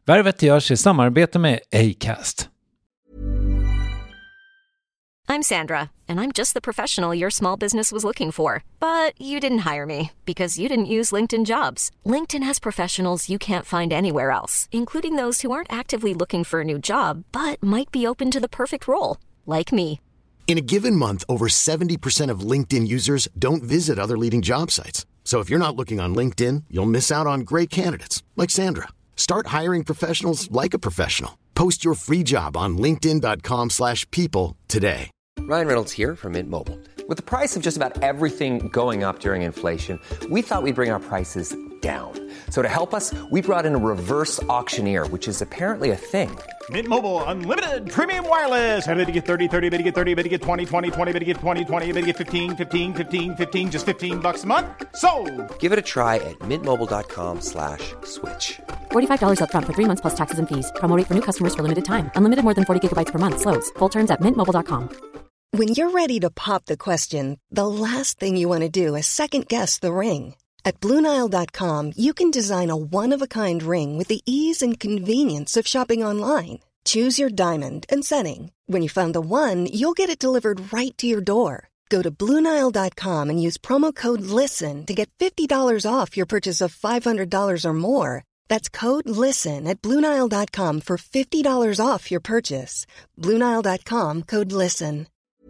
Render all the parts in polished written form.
Värvet görs i samarbete med Acast. I'm Sandra, and I'm just the professional your small business was looking for. But you didn't hire me because you didn't use LinkedIn Jobs. LinkedIn has professionals you can't find anywhere else, including those who aren't actively looking for a new job, but might be open to the perfect role, like me. In a given month, over 70% of LinkedIn users don't visit other leading job sites. So if you're not looking on LinkedIn, you'll miss out on great candidates like Sandra. Start hiring professionals like a professional. Post your free job on linkedin.com/people today. Ryan Reynolds here from Mint Mobile. With the price of just about everything going up during inflation, we thought we'd bring our prices down. So to help us, we brought in a reverse auctioneer, which is apparently a thing. Mint Mobile Unlimited Premium Wireless. How to get 30, 30, bit to get 30, bit to get 20, 20, 20, bit to get 20, 20, bit to get 15, 15, 15, 15, just $15 a month? Sold! Give it a try at mintmobile.com/switch. $45 up front for 3 months plus taxes and fees. Promo rate for new customers for limited time. Unlimited more than 40 gigabytes per month. Slows full terms at mintmobile.com. When you're ready to pop the question, the last thing you want to do is second-guess the ring. At BlueNile.com, you can design a one-of-a-kind ring with the ease and convenience of shopping online. Choose your diamond and setting. When you find the one, you'll get it delivered right to your door. Go to BlueNile.com and use promo code LISTEN to get $50 off your purchase of $500 or more. That's code LISTEN at BlueNile.com for $50 off your purchase. BlueNile.com, code LISTEN.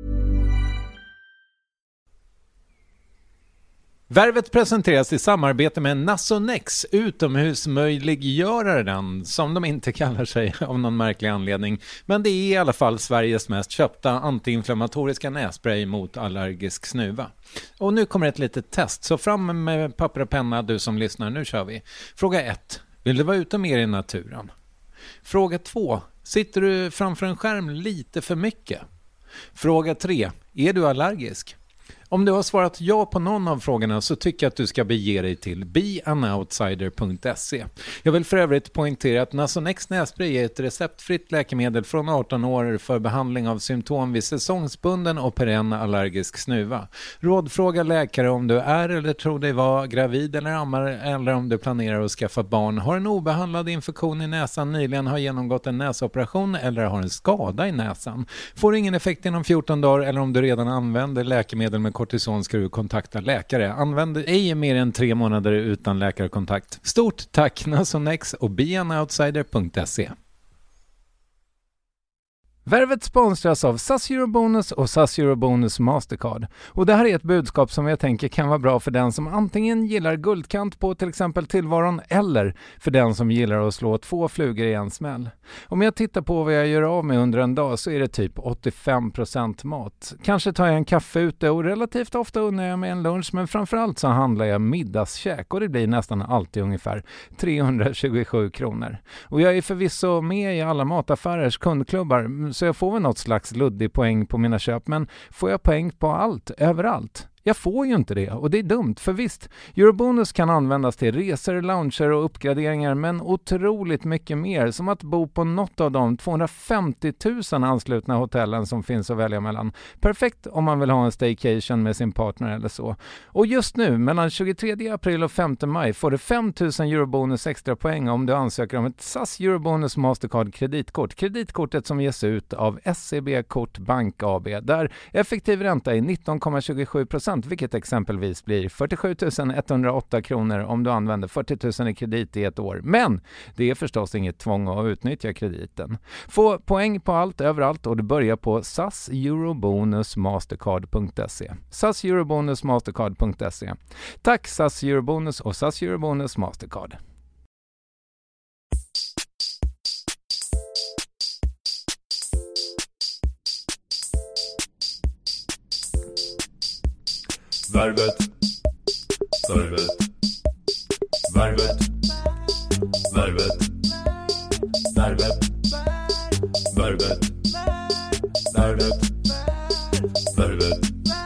Värvet presenteras i samarbete med Nasonex, utomhusmöjliggöraren, som de inte kallar sig av någon märklig anledning. Men det är i alla fall Sveriges mest köpta antiinflammatoriska nässpray mot allergisk snuva. Och nu kommer ett litet test, så fram med papper och penna du som lyssnar, nu kör vi. Fråga 1. Vill du vara ute mer i naturen? Fråga 2. Sitter du framför en skärm lite för mycket? Fråga 3. Är du allergisk? Om du har svarat ja på någon av frågorna så tycker jag att du ska bege dig till beanoutsider.se. Jag vill för övrigt poängtera att Nasonex nässpray är ett receptfritt läkemedel från 18 år för behandling av symptom vid säsongsbunden och perenn allergisk snuva. Rådfråga läkare om du är eller tror dig vara gravid eller ammar, eller om du planerar att skaffa barn, har en obehandlad infektion i näsan, nyligen har genomgått en näsoperation eller har en skada i näsan. Får ingen effekt inom 14 dagar eller om du redan använder läkemedel med kortison ska du kontakta läkare. Använd ej mer än 3 månader utan läkarkontakt. Stort tack Nasonex och beanoutsider.se. Värvet sponsras av SAS Eurobonus och SAS Eurobonus Mastercard. Och det här är ett budskap som jag tänker kan vara bra för den som antingen gillar guldkant på till exempel tillvaron eller för den som gillar att slå 2 flugor i en smäll. Om jag tittar på vad jag gör av med under en dag så är det typ 85% mat. Kanske tar jag en kaffe ute och relativt ofta unnar jag mig en lunch, men framförallt så handlar jag middagskäk och det blir nästan alltid ungefär 327 kronor. Och jag är förvisso med i alla mataffärers kundklubbar så jag får väl något slags luddig poäng på mina köp, men får jag poäng på allt, överallt? Jag får ju inte det och det är dumt, för visst, Eurobonus kan användas till resor, lounger och uppgraderingar, men otroligt mycket mer, som att bo på något av de 250 000 anslutna hotellen som finns att välja mellan. Perfekt om man vill ha en staycation med sin partner eller så. Och just nu, mellan 23 april och 5 maj, får du 5 000 Eurobonus extra poäng om du ansöker om ett SAS Eurobonus Mastercard kreditkort. Kreditkortet som ges ut av SEB Kort Bank AB, där effektiv ränta är 19,27%. Vilket exempelvis blir 47 108 kronor om du använder 40 000 i kredit i ett år. Men det är förstås inget tvång att utnyttja krediten. Få poäng på allt överallt och du börjar på SAS Eurobonus Mastercard.se. SAS Eurobonus Mastercard.se. Tack SAS Eurobonus och SAS Eurobonus Mastercard. Värvet, värvet, värvet, värvet, värvet, värvet, värvet, värvet.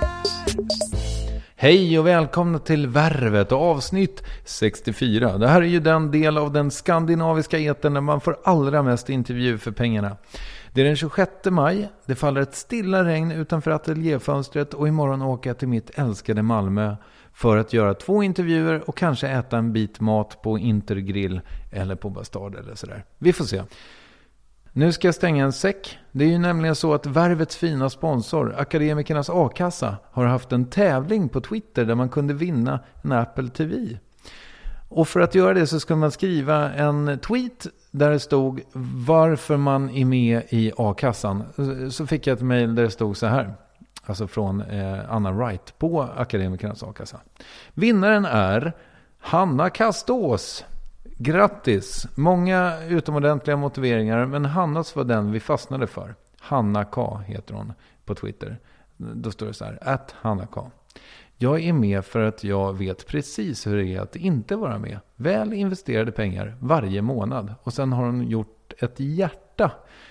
Hej och välkomna till Värvet och avsnitt 64. Det här är ju den del av den skandinaviska etern där man får allra mest intervju för pengarna. Det är den 26 maj, det faller ett stilla regn utanför ateljéfönstret och imorgon åker jag till mitt älskade Malmö för att göra 2 intervjuer och kanske äta en bit mat på Intergrill eller på Bastard eller sådär. Vi får se. Nu ska jag stänga en säck. Det är ju nämligen så att Värvets fina sponsor, Akademikernas A-kassa, har haft en tävling på Twitter där man kunde vinna en Apple TV. Och för att göra det så ska man skriva en tweet där det stod varför man är med i A-kassan. Så fick jag ett mejl där det stod så här. Alltså från Anna Wright på Akademikernas A-kassa. Vinnaren är Hanna Kastås. Grattis! Många utomordentliga motiveringar, men Hannas var den vi fastnade för. Hanna K heter hon på Twitter. Då står det så här, @HannaK. Jag är med för att jag vet precis hur det är att inte vara med. Väl investerade pengar varje månad. Och sen har hon gjort ett hjärta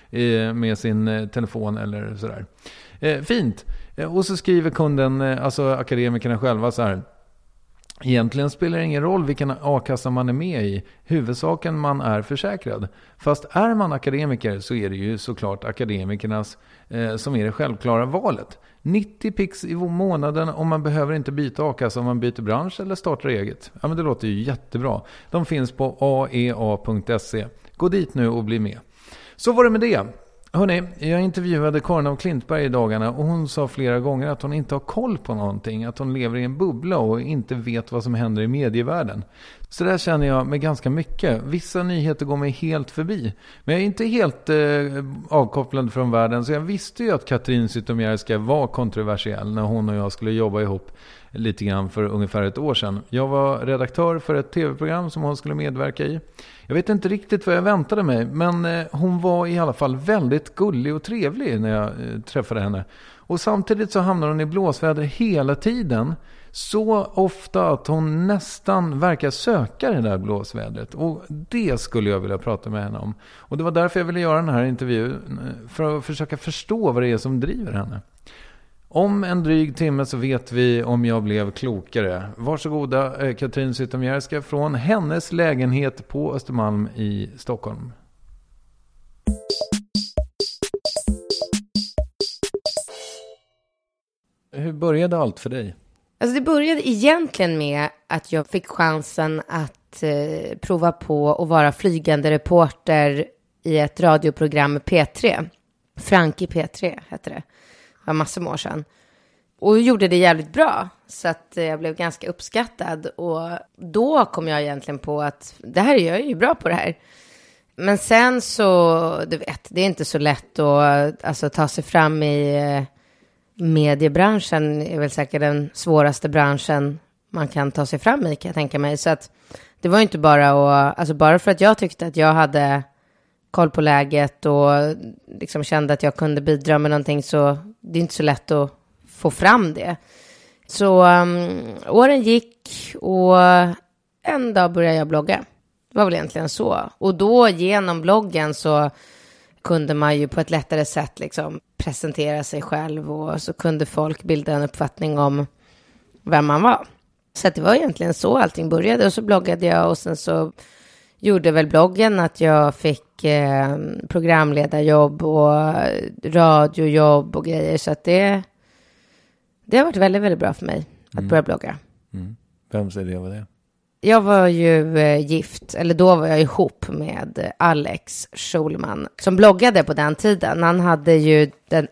med sin telefon eller sådär. Fint! Och så skriver kunden, alltså akademikerna själva så här. Egentligen spelar det ingen roll vilken a-kassa man är med i. Huvudsaken man är försäkrad. Fast är man akademiker så är det ju såklart akademikernas som är det självklara valet. 90 pix i månaden om man behöver inte byta a-kassa om man byter bransch eller startar eget. Ja, men det låter ju jättebra. De finns på aea.se. Gå dit nu och bli med. Så var det med det. Hörrni, jag intervjuade Karin af Klintberg i dagarna och hon sa flera gånger att hon inte har koll på någonting. Att hon lever i en bubbla och inte vet vad som händer i medievärlden. Så där känner jag med ganska mycket. Vissa nyheter går mig helt förbi. Men jag är inte helt avkopplad från världen. Så jag visste ju att Katrin Zytomierska var kontroversiell när hon och jag skulle jobba ihop lite grann för ungefär ett år sedan. Jag var redaktör för ett tv-program som hon skulle medverka i. Jag vet inte riktigt vad jag väntade mig, men hon var i alla fall väldigt gullig och trevlig när jag träffade henne. Och samtidigt så hamnar hon i blåsväder hela tiden. Så ofta att hon nästan verkar söka det där blåsvädret. Och det skulle jag vilja prata med henne om. Och det var därför jag ville göra den här intervjun. För att försöka förstå vad det är som driver henne. Om en dryg timme så vet vi om jag blev klokare. Varsågoda Katrin Zytomierska från hennes lägenhet på Östermalm i Stockholm. Hur började allt för dig? Alltså det började egentligen med att jag fick chansen att prova på att vara flygande reporter i ett radioprogram med P3. Frankie P3 hette det. Det var massor år sedan. Och gjorde det jävligt bra. Så att jag blev ganska uppskattad. Och då kom jag egentligen på att det här är jag ju bra på det här. Men sen så, du vet, det är inte så lätt att alltså, ta sig fram i mediebranschen. Är väl säkert den svåraste branschen man kan ta sig fram i, kan jag tänka mig. Så att det var inte bara alltså bara för att jag tyckte att jag hade koll på läget och liksom kände att jag kunde bidra med någonting, så det är inte så lätt att få fram det. Så åren gick och en dag började jag blogga. Det var väl egentligen så. Och då genom bloggen så kunde man ju på ett lättare sätt liksom presentera sig själv, och så kunde folk bilda en uppfattning om vem man var. Så att det var egentligen så allting började, och så bloggade jag, och sen så gjorde väl bloggen att jag fick programledarjobb och radiojobb och grejer. Så att det har varit väldigt, väldigt bra för mig att börja blogga. Mm. Vem säger det var det? Jag var ju gift, eller då var jag ihop med Alex Schulman som bloggade på den tiden. Han hade ju den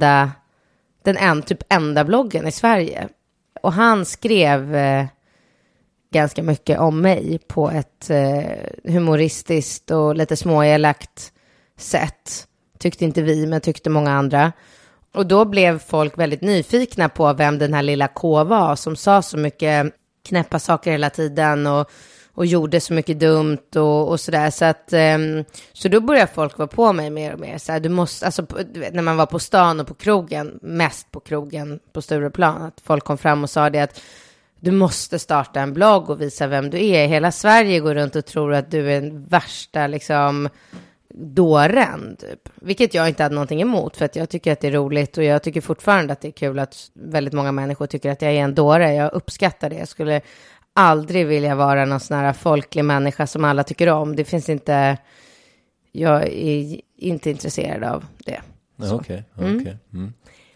enda bloggen i Sverige. Och han skrev ganska mycket om mig på ett humoristiskt och lite småelakt sätt. Tyckte inte vi, men tyckte många andra. Och då blev folk väldigt nyfikna på vem den här lilla K var som sa så mycket knäppa saker hela tiden och gjorde så mycket dumt och sådär. Så att så då började folk vara på mig mer och mer. Så här, du måste, alltså, när man var på stan och på krogen, mest på krogen på Stureplan, att folk kom fram och sa det att du måste starta en blogg och visa vem du är. Hela Sverige går runt och tror att du är den värsta liksom dåren typ. Vilket jag inte hade någonting emot, för att jag tycker att det är roligt, och jag tycker fortfarande att det är kul att väldigt många människor tycker att jag är en dåre. Jag uppskattar det. Jag skulle aldrig vilja vara någon sån här folklig människa som alla tycker om. Det finns inte, jag är inte intresserad av det. Okej.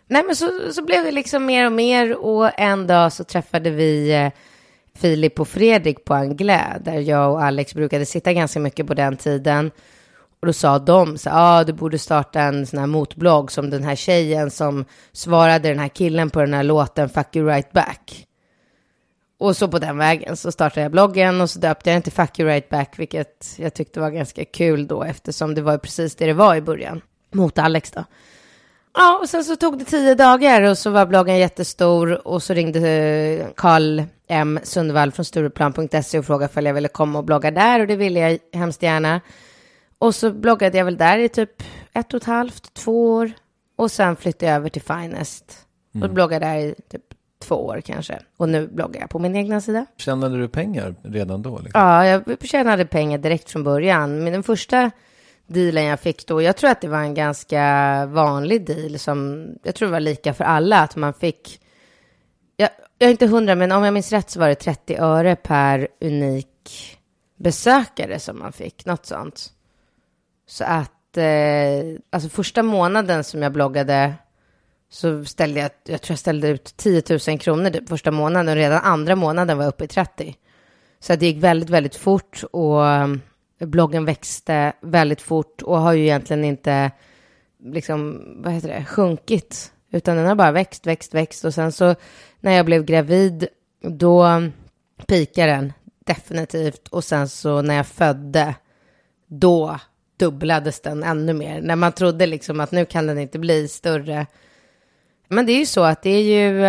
Nej, men så blev det liksom mer och mer. Och en dag så träffade vi Filip och Fredrik på Anglais, där jag och Alex brukade sitta ganska mycket på den tiden. Och då sa de så du borde starta en sån här motblogg som den här tjejen som svarade den här killen på den här låten Fuck You Right Back. Och så på den vägen så startade jag bloggen och så döpte jag den till Fuck You Right Back, vilket jag tyckte var ganska kul då, eftersom det var precis det var i början. Mot Alex då. Ja, och sen så tog det 10 dagar och så var bloggen jättestor och så ringde Carl M. Sundvall från Stureplan.se och frågade om jag ville komma och blogga där, och det ville jag hemskt gärna. Och så bloggade jag väl där i typ 1,5-2 år och sen flyttade jag över till Finest och bloggade där i typ 2 år kanske. Och nu bloggar jag på min egna sida. Tjänade du pengar redan då? Liksom? Ja, jag tjänade pengar direkt från början. Men den första dealen jag fick då, jag tror att det var en ganska vanlig deal som jag tror var lika för alla, att man fick, jag är inte 100, men om jag minns rätt så var det 30 öre per unik besökare som man fick, något sånt. Så att alltså första månaden som jag bloggade så ställde jag tror jag ställde ut 10 000 kronor typ första månaden, och redan andra månaden var jag uppe i 30. Så det gick väldigt, väldigt fort, och bloggen växte väldigt fort och har ju egentligen inte liksom, sjunkit, utan den har bara växt. Och sen så när jag blev gravid, då pikade den definitivt, och sen så när jag födde, då dubblades den ännu mer. När man trodde liksom att nu kan den inte bli större. Men det är ju så att det är ju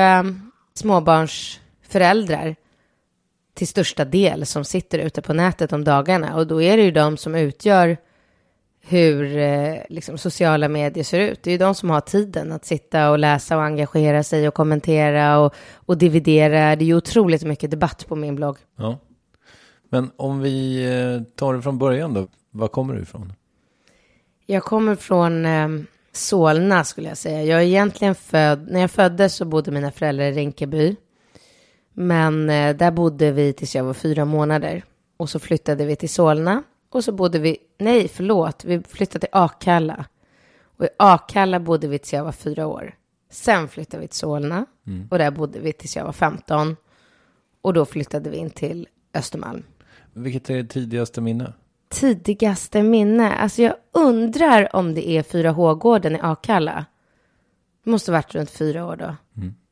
småbarnsföräldrar till största del som sitter ute på nätet om dagarna. Och då är det ju de som utgör hur liksom sociala medier ser ut. Det är ju de som har tiden att sitta och läsa och engagera sig och kommentera och dividera. Det är ju otroligt mycket debatt på min blogg. Ja. Men om vi tar det från början då. Var kommer du ifrån? Jag kommer från Solna skulle jag säga. Jag är egentligen född, när jag föddes så bodde mina föräldrar i Rinkeby. Men där bodde vi tills jag var 4 månader. Och så flyttade vi till Solna. Och så bodde vi, vi flyttade till Akalla. Och i Akalla bodde vi tills jag var 4 år. Sen flyttade vi till Solna. Och där bodde vi tills jag var 15. Och då flyttade vi in till Östermalm. Vilket är det tidigaste minne? Tidigaste minne? Alltså jag undrar om det är 4H-gården i Akalla. Det måste ha varit runt 4 år då.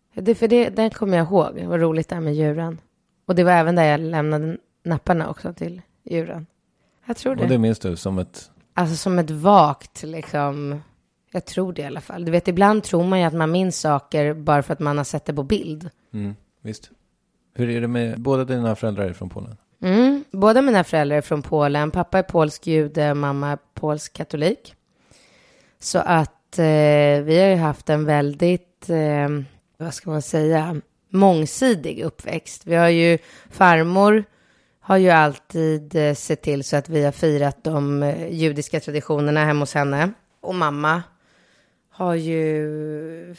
Den kommer jag ihåg. Det var roligt där med djuren. Och det var även där jag lämnade napparna också till djuren. Jag tror det. Och det minns du som ett... Alltså som ett vakt liksom. Jag tror det i alla fall. Du vet, ibland tror man ju att man minns saker bara för att man har sett det på bild. Visst. Hur är det med båda dina föräldrar från Polen? Båda mina föräldrar är från Polen. Pappa är polsk jude, mamma är polsk katolik. Så att vi har ju haft en väldigt, vad ska man säga, mångsidig uppväxt. Vi har ju, farmor har ju alltid sett till så att vi har firat de judiska traditionerna hemma hos henne. Och mamma har ju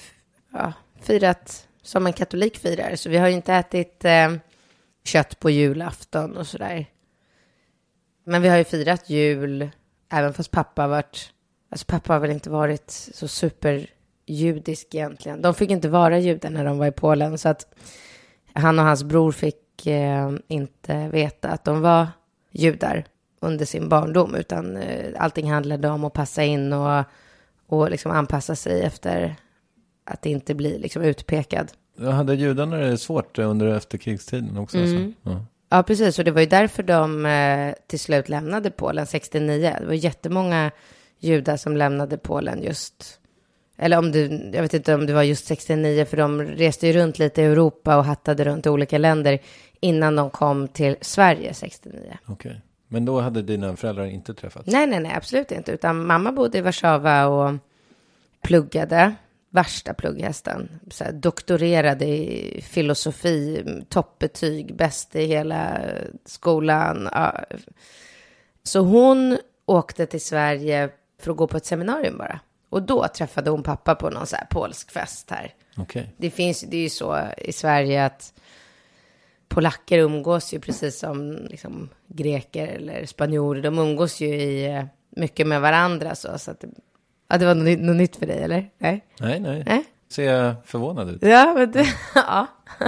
firat som en katolik firar. Så vi har ju inte ätit kött på julafton och sådär. Men vi har ju firat jul även fast pappa har väl inte varit så superjudisk egentligen. De fick inte vara judar när de var i Polen, så att han och hans bror fick inte veta att de var judar under sin barndom, utan allting handlade om att passa in och liksom anpassa sig efter att inte bli liksom utpekad. Hade judarna det svårt under efterkrigstiden också? Ja, precis. Och det var ju därför de till slut lämnade Polen 69. Det var jättemånga judar som lämnade Polen just... Eller jag vet inte om det var just 69, för de reste ju runt lite i Europa och hattade runt i olika länder innan de kom till Sverige 69. Okej. Men då hade dina föräldrar inte träffats? Nej, absolut inte. Utan mamma bodde i Warszawa och pluggade. Värsta plugghästen. Så här, doktorerade i filosofi, toppbetyg, bäst i hela skolan. Ja. Så hon åkte till Sverige för att gå på ett seminarium bara. Och då träffade hon pappa på någon så här polsk fest här. Okay. Det är ju så i Sverige att polacker umgås ju precis som liksom greker eller spanjorer. De umgås ju mycket med varandra så att det var något nytt för dig, eller? Nej. Ser jag förvånad ut? Ja, men det, ja.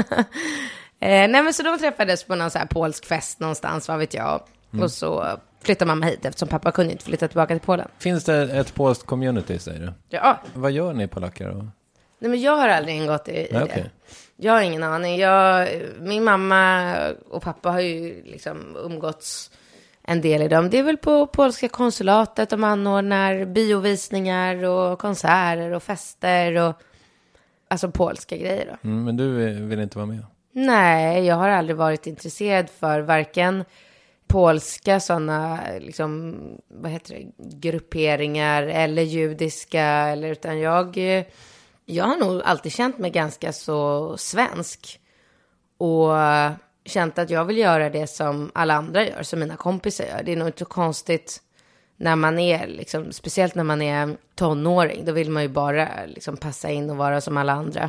Nej, men så de träffades på någon så här polsk fest någonstans, vad vet jag. Och så flyttade mamma hit eftersom pappa kunde inte flytta tillbaka till Polen. Finns det ett polskt community, säger du? Ja. Vad gör ni polacker då? Nej, men jag har aldrig ingått i det. Okay. Jag har ingen aning. Min mamma och pappa har ju liksom umgåtts en del i dem. Det är väl på polska konsulatet de anordnar biovisningar och konserter och fester och alltså polska grejer då. Men du vill inte vara med? Nej, jag har aldrig varit intresserad för varken polska sådana liksom, vad heter det, grupperingar eller judiska, eller utan jag har nog alltid känt mig ganska så svensk och känt att jag vill göra det som alla andra gör, som mina kompisar gör. Det är nog inte så konstigt när man är liksom, speciellt när man är tonåring, då vill man ju bara liksom passa in och vara som alla andra.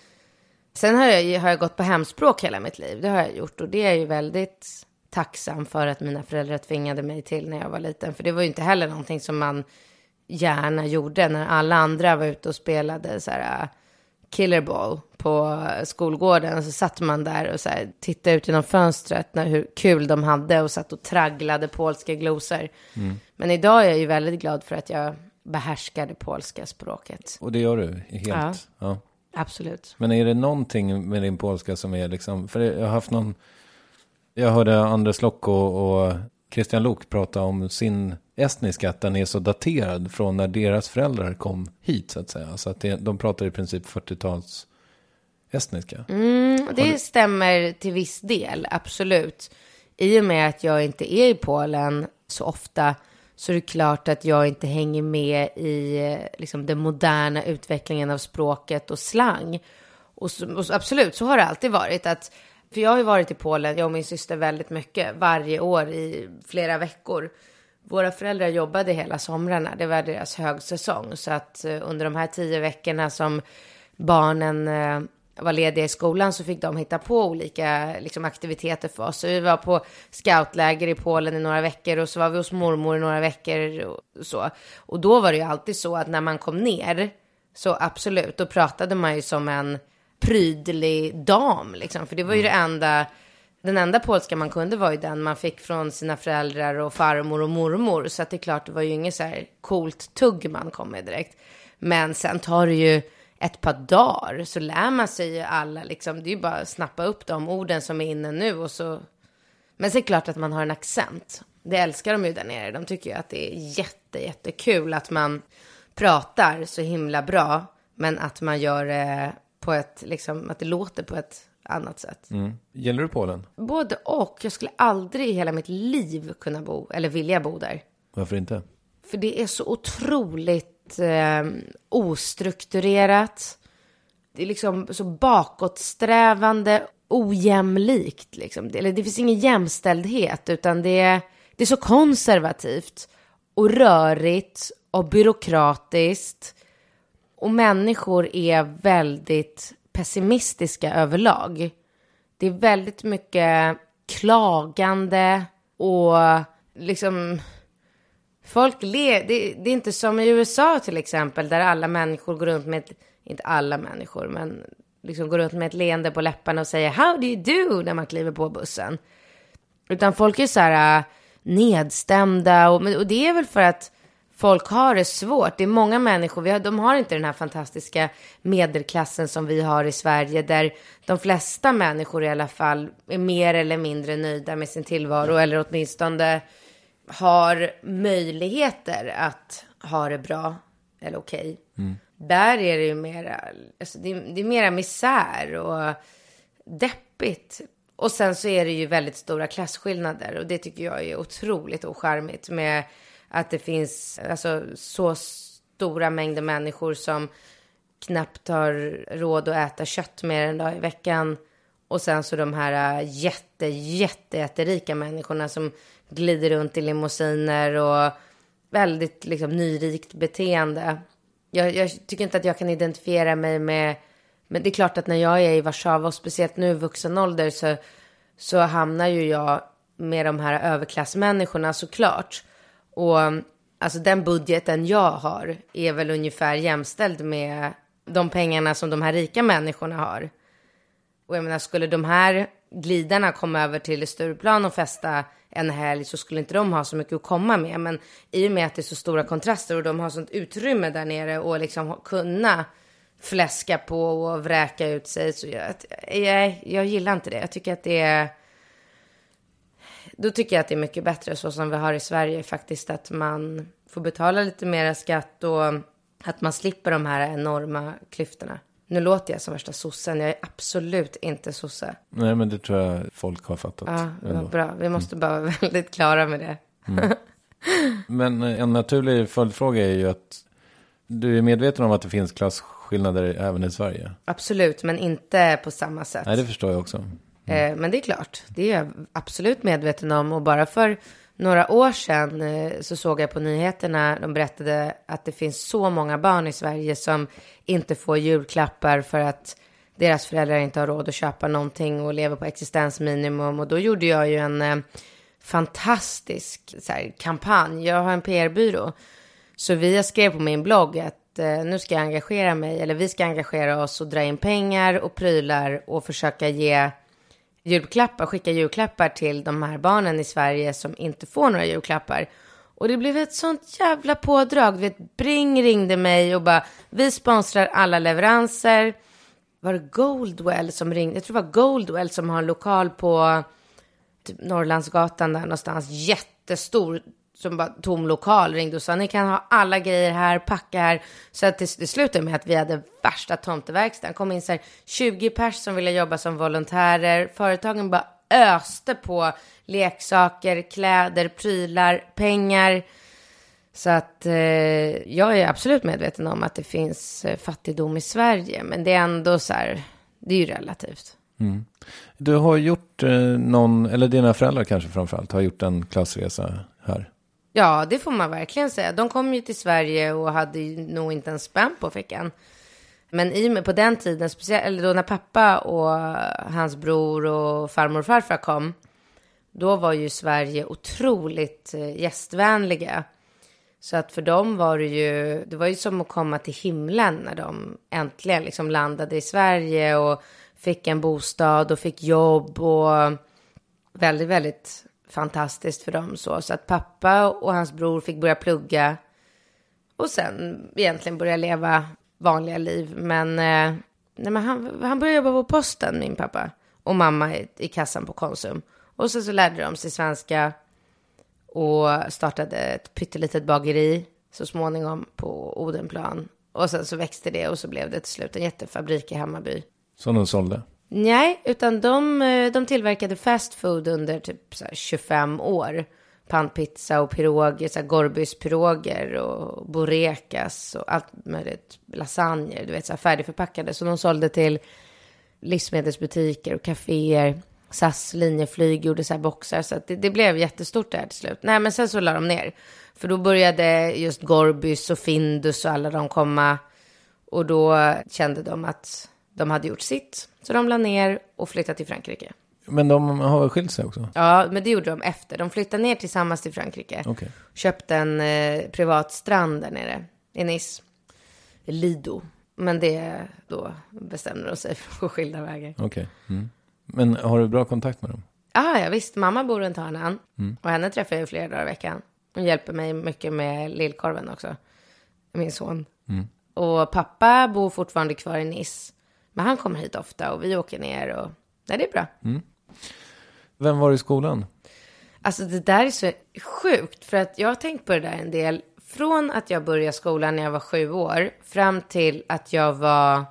Sen har jag gått på hemspråk hela mitt liv, det har jag gjort, och det är jag ju väldigt tacksam för att mina föräldrar tvingade mig till när jag var liten, för det var ju inte heller någonting som man gärna gjorde när alla andra var ute och spelade så här killerball på skolgården, så satt man där och så här tittade ut genom fönstret hur kul de hade och satt och tragglade polska glosor. Men idag är jag ju väldigt glad för att jag behärskar det polska språket. Och det gör du helt? Ja. Absolut. Men är det någonting med din polska som är liksom, för jag har haft jag hörde Anders Lokko och Christian Luuk prata om sin estniska, att den är så daterad från när deras föräldrar kom hit så att säga. Så att de pratar i princip 40-tals estniska. Det stämmer till viss del, absolut. I och med att jag inte är i Polen så ofta, så är det klart att jag inte hänger med i liksom, den moderna utvecklingen av språket och slang. Och absolut, så har det alltid varit. För jag har ju varit i Polen, jag och min syster, väldigt mycket, varje år i flera veckor. Våra föräldrar jobbade hela somrarna, det var deras högsäsong. Så att under de här 10 veckorna som barnen var lediga i skolan så fick de hitta på olika liksom, aktiviteter för oss. Så vi var på scoutläger i Polen i några veckor och så var vi hos mormor i några veckor och så. Och då var det ju alltid så att när man kom ner, så absolut, då pratade man ju som en prydlig dam liksom. För det var ju den enda polska man kunde var ju den man fick från sina föräldrar och farmor och mormor. Så att det är klart, det var ju inget så här coolt tugg man kom med direkt. Men sen tar det ju ett par dagar så lär man sig ju alla liksom. Det är ju bara att snappa upp de orden som är inne nu och så. Men så är det klart att man har en accent. Det älskar de ju där nere. De tycker ju att det är jättekul att man pratar så himla bra. Men att man gör det på ett, liksom, att det låter på ett annat sätt. Gäller du Polen? Både och. Jag skulle aldrig i hela mitt liv kunna bo, eller vilja bo där. Varför inte? För det är så otroligt ostrukturerat. Det är liksom så bakåtsträvande, ojämlikt. Liksom. Det finns ingen jämställdhet, utan det är så konservativt och rörigt och byråkratiskt. Och människor är väldigt pessimistiska överlag. Det är väldigt mycket klagande och liksom folk det är inte som i USA till exempel, där alla människor går runt med inte alla människor, men liksom går runt med ett leende på läpparna och säger how do you do när man kliver på bussen. Utan folk är så här nedstämda och det är väl för att folk har det svårt. Det är många människor, de har inte den här fantastiska medelklassen som vi har i Sverige, där de flesta människor i alla fall är mer eller mindre nöjda med sin tillvaro, eller åtminstone har möjligheter att ha det bra eller okej. Där är det ju mera, alltså det är mera misär och deppigt. Och sen så är det ju väldigt stora klasskillnader, och det tycker jag är otroligt ocharmigt, med att det finns alltså så stora mängder människor som knappt har råd att äta kött mer en dag i veckan. Och sen så de här jätterika människorna som glider runt i limousiner och väldigt liksom nyrikt beteende. Jag tycker inte att jag kan identifiera mig med, men det är klart att när jag är i Warszawa, och speciellt nu i vuxen ålder, så hamnar ju jag med de här överklassmänniskorna såklart. Och alltså den budgeten jag har är väl ungefär jämställd med de pengarna som de här rika människorna har. Och jag menar, skulle de här glidarna komma över till Stureplan och festa en helg, så skulle inte de ha så mycket att komma med. Men i och med att det är så stora kontraster och de har sånt utrymme där nere och liksom kunna fläska på och vräka ut sig, så jag gillar inte det. Jag tycker att det är... Då tycker jag att det är mycket bättre så som vi har i Sverige faktiskt, att man får betala lite mer skatt och att man slipper de här enorma klyftorna. Nu låter jag som värsta sossen. Jag är absolut inte sosse. Nej, men det tror jag folk har fattat. Ja, det var bra. Vi måste bara vara väldigt klara med det. Men en naturlig följdfråga är ju att du är medveten om att det finns klasskillnader även i Sverige. Absolut, men inte på samma sätt. Nej, det förstår jag också. Men det är klart, det är jag absolut medveten om. Och bara för några år sedan så såg jag på nyheterna, de berättade att det finns så många barn i Sverige som inte får julklappar för att deras föräldrar inte har råd att köpa någonting och lever på existensminimum. Och då gjorde jag ju en fantastisk kampanj. Jag har en PR-byrå. Så vi skrev på min blogg att nu ska jag engagera mig, eller vi ska engagera oss och dra in pengar och prylar och försöka ge skicka julklappar till de här barnen i Sverige som inte får några julklappar. Och det blev ett sånt jävla pådrag. Du vet, Bring ringde mig och bara, vi sponsrar alla leveranser. Var det Goldwell som ringde? Jag tror det var Goldwell som har en lokal på typ Norrlandsgatan där någonstans. Jättestor, som bara tom lokal, ringde och sa, ni kan ha alla grejer här, packa här. Så att det slutade med att vi hade värsta tomteverkstan. Kom in så här 20 pers som ville jobba som volontärer. Företagen bara öste på leksaker, kläder, prylar, pengar. Så att jag är absolut medveten om att det finns fattigdom i Sverige. Men det är ändå så här, det är ju relativt. Mm. Du har gjort eller dina föräldrar kanske framförallt, har gjort en klassresa här. Ja, det får man verkligen säga. De kom ju till Sverige och hade nog inte en spänn på fickan. Men i och med på den tiden, speciellt då när pappa och hans bror och farmor och farfar kom, då var ju Sverige otroligt gästvänliga. Så att för dem var det var ju som att komma till himlen när de äntligen liksom landade i Sverige och fick en bostad och fick jobb, och väldigt, väldigt fantastiskt för dem. Så att pappa och hans bror fick börja plugga och sen egentligen börja leva vanliga liv. Men han började jobba på posten, min pappa, och mamma i kassan på Konsum. Och så lärde de sig svenska och startade ett pyttelitet bageri så småningom på Odenplan. Och sen så växte det och så blev det till slut en jättefabrik i Hammarby. Som de sålde? Nej, utan de tillverkade fast food under typ så här 25 år. Pannpizza och piroger, så här Gorbys piroger och borekas och allt möjligt, lasagne, du vet, så här färdigförpackade. Så de sålde till livsmedelsbutiker och kaféer. SAS Linjeflyg gjorde så här boxar, så att det blev jättestort där till slut. Nej, men sen så la de ner. För då började just Gorbys och Findus och alla de komma. Och då kände de att de hade gjort sitt. Så de la ner och flyttade till Frankrike. Men de har väl skilt sig också? Ja, men det gjorde de efter. De flyttade ner tillsammans till Frankrike. Okay. Köpte en privat strand där nere i Nice. Lido. Men då bestämde de sig för skilda vägar. Okej. Mm. Men har du bra kontakt med dem? Ja, visst. Mamma bor runt hörnan. Och henne träffar jag flera dagar i veckan. Hon hjälper mig mycket med lillkorven också. Min son. Mm. Och pappa bor fortfarande kvar i Nice. Men han kommer hit ofta och vi åker ner. Och nej, det är bra. Mm. Vem var i skolan? Alltså det där är så sjukt. För att jag har tänkt på det där en del. Från att jag började skolan när jag var 7 år. Fram till att jag var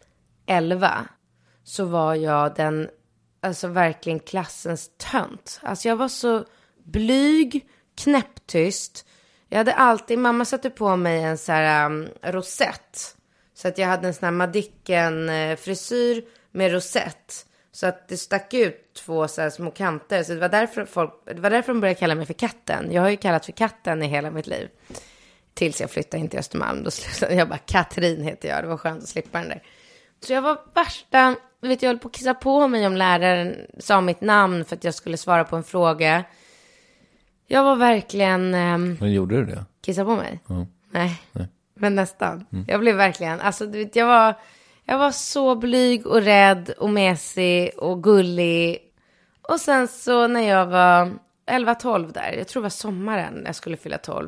11. Så var jag alltså verkligen klassens tönt. Alltså jag var så blyg, knäpptyst. Jag hade alltid, mamma satte på mig en så här rosett. Så att jag hade en sån här Madicken-frisyr med rosett. Så att det stack ut 2 så här små kanter. Så det var därför de började kalla mig för katten. Jag har ju kallat för katten i hela mitt liv. Tills jag flyttade in till Östermalm. Då slutade jag bara, Katrin heter jag. Det var skönt att slippa den där. Så jag var värsta, jag höll på att kissa på mig om läraren sa mitt namn för att jag skulle svara på en fråga. Jag var verkligen... Men gjorde du det? Kissa på mig? Ja. Nej. Men nästan. Jag blev verkligen, alltså du vet, jag var så blyg och rädd och mesig och gullig. Och sen så när jag var 11-12 där, jag tror det var sommaren när jag skulle fylla 12.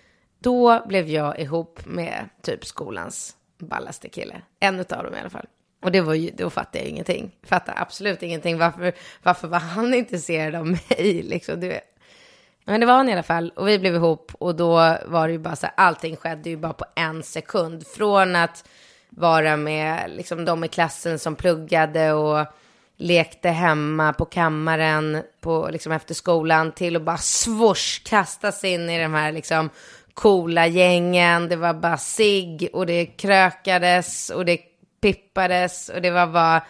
Då blev jag ihop med typ skolans ballaste kille. En utav dem i alla fall. Och det var ju, då fattade jag ingenting. Fattade absolut ingenting. Varför var han intresserad av mig liksom, du vet. Men det var han i alla fall. Och vi blev ihop. Och då var det ju bara så här, allting skedde ju bara på en sekund. Från att vara med liksom de i klassen som pluggade och lekte hemma på kammaren på, liksom efter skolan, till att bara svårs kastas in i de här liksom coola gängen. Det var bara sig och det krökades och det pippades och det var bara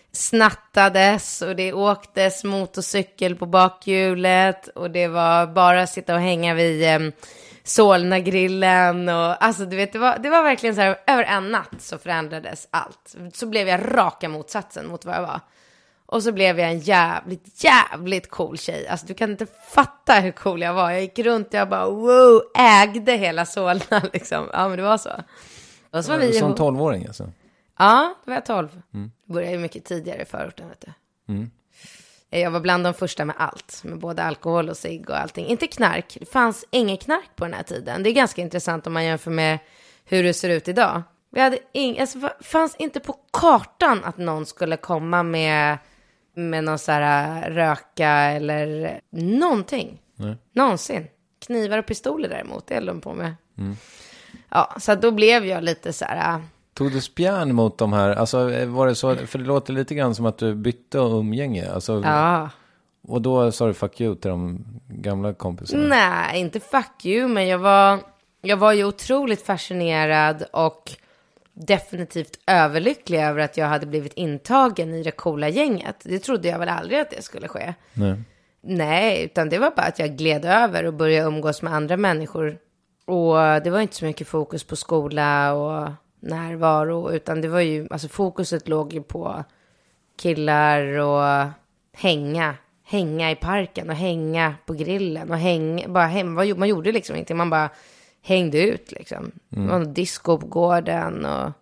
snattades och det åktes motorcykel på bakhjulet och det var bara sitta och hänga vid Solna-grillen och alltså du vet, det var verkligen så här, över en natt så förändrades allt. Så blev jag raka motsatsen mot vad jag var. Och så blev jag en jävligt cool tjej. Alltså du kan inte fatta hur cool jag var. Jag gick runt och jag bara wow, ägde hela Solna liksom. Ja men det var så. Och så var vi som 12-åring alltså? Ja, det var jag 12. Började ju mycket tidigare i förorten, vet du. Jag var bland de första med allt. Med både alkohol och cigg och allting. Inte knark. Det fanns ingen knark på den här tiden. Det är ganska intressant om man jämför med hur det ser ut idag. Vi hade fanns inte på kartan att någon skulle komma med någon så här röka eller någonting. Nej. Någonsin. Knivar och pistoler däremot, det höll de på med. Ja, så då blev jag lite så här... Tog du spjärn mot de här? Alltså var det så, för det låter lite grann som att du bytte umgänge. Alltså, ja. Och då sa du fuck you till de gamla kompisarna? Nej, inte fuck you, men jag var ju otroligt fascinerad och definitivt överlycklig över att jag hade blivit intagen i det coola gänget. Det trodde jag väl aldrig att det skulle ske. Nej, utan det var bara att jag gled över och började umgås med andra människor. Och det var inte så mycket fokus på skola och närvaro, utan det var ju, alltså fokuset låg ju på killar och hänga i parken och hänga på grillen och man gjorde liksom ingenting, man bara hängde ut liksom. Man disco på gården och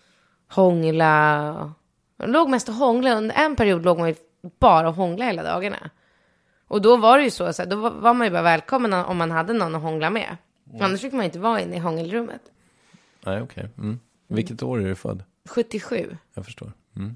hångla och låg mest och hångla. Under en period låg man ju bara och hångla hela dagarna. Och då var det ju så här, då var man ju bara välkommen om man hade någon att hångla med. Annars fick man inte vara inne i hångelrummet. Nej, okej. Vilket år är du född? 77. Jag förstår.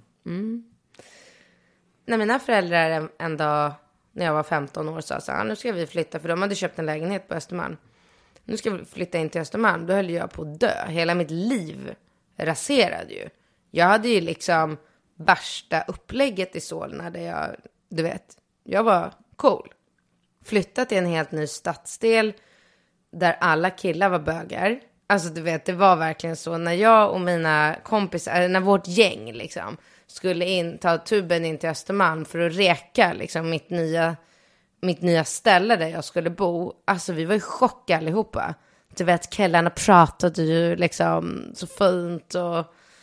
När mina föräldrar en dag när jag var 15 år sa så här, nu ska vi flytta, för de hade köpt en lägenhet på Östermalm. Nu ska vi flytta in till Östermalm. Då höll jag på att dö. Hela mitt liv raserade ju. Jag hade ju liksom värsta upplägget i Solna där jag var cool. Flyttat till en helt ny stadsdel där alla killar var bögar. Alltså du vet, det var verkligen så. När jag och mina kompisar, när vårt gäng liksom skulle ta tuben in till Östermalm för att reka liksom mitt nya ställe där jag skulle bo. Alltså vi var ju chock allihopa. Du vet, killarna pratade ju liksom så fint och...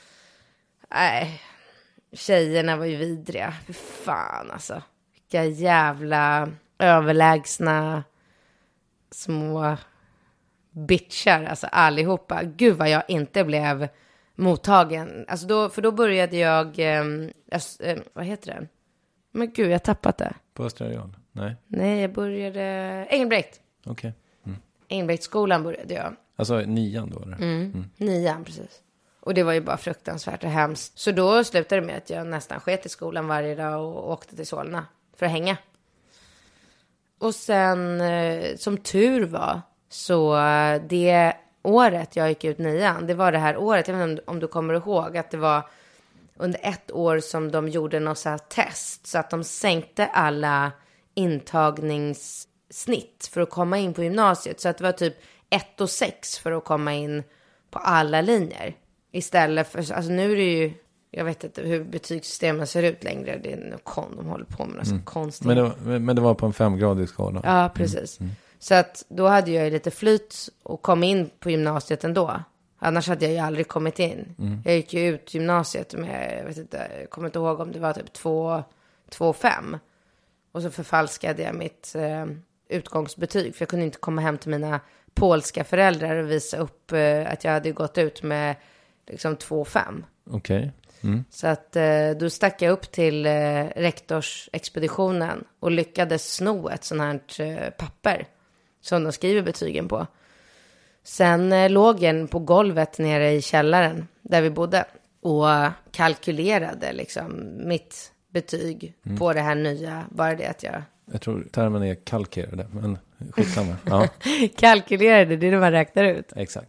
Nej, tjejerna var ju vidriga. Fy fan alltså. Vilka jävla överlägsna små bitchar, alltså allihopa. Gud vad jag inte blev mottagen. Alltså då började jag... vad heter det? Men gud, jag har tappat det. På Östra Real? Nej, jag började... Engelbrekt. Okej. Engelbrektskolan började jag. Alltså 9:an då, eller? 9:an, precis. Och det var ju bara fruktansvärt och hemskt. Så då slutade det med att jag nästan sket i skolan varje dag och åkte till Solna för att hänga. Och sen, som tur var, så det året jag gick ut 9:an, det var det här året, jag vet inte om du kommer ihåg, att det var under ett år som de gjorde något så här test. Så att de sänkte alla intagningssnitt för att komma in på gymnasiet. Så att det var typ 1 och 6 för att komma in på alla linjer. Istället för, alltså nu är det ju, jag vet inte hur betygssystemet ser ut längre. Det är de håller på med något så konstigt. Men det var på en 5-gradig skala. Ja, precis. Så att då hade jag lite flyt och kom in på gymnasiet ändå. Annars hade jag ju aldrig kommit in. Jag gick ju ut gymnasiet med, jag vet inte, jag kommer inte ihåg om det var typ 2,5. Och så förfalskade jag mitt utgångsbetyg. För jag kunde inte komma hem till mina polska föräldrar och visa upp att jag hade gått ut med liksom 2,5. Okej. Så att då stack jag upp till rektorsexpeditionen och lyckades sno ett sånt här papper som de skriver betygen på. Sen låg jag på golvet nere i källaren där vi bodde och kalkylerade liksom mitt betyg på det här nya, bara det att jag tror termen är kalkerade, men skitsamma. Ja. Kalkylerade, det är det man räknar ut. Exakt.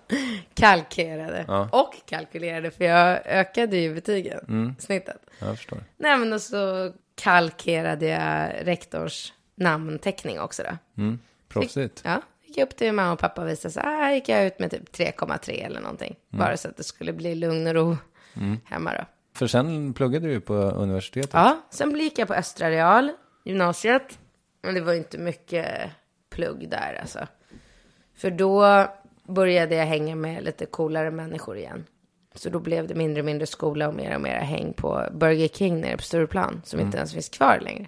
Kalkerade. Ja. Och kalkylerade, för jag ökade ju betygen, snittet. Jag förstår. Nej, men och så kalkerade jag rektors namnteckning också då. Proffsigt. Ja, gick upp till mamma och pappa och visade så här, gick jag ut med typ 3,3 eller någonting. Bara så att det skulle bli lugn och ro hemma då. För sen pluggade du på universitetet? Ja, sen gick jag på Östra Real, gymnasiet. Men det var inte mycket plugg där alltså. För då började jag hänga med lite coolare människor igen. Så då blev det mindre och mindre skola och mer häng på Burger King nere på Stureplan. Som inte ens finns kvar längre.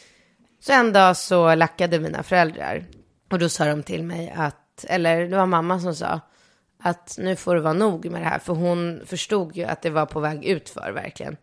Så en dag så lackade mina föräldrar. Och då sa de till mig att, eller det var mamma som sa, att nu får det vara nog med det här. För hon förstod ju att det var på väg ut för verkligen.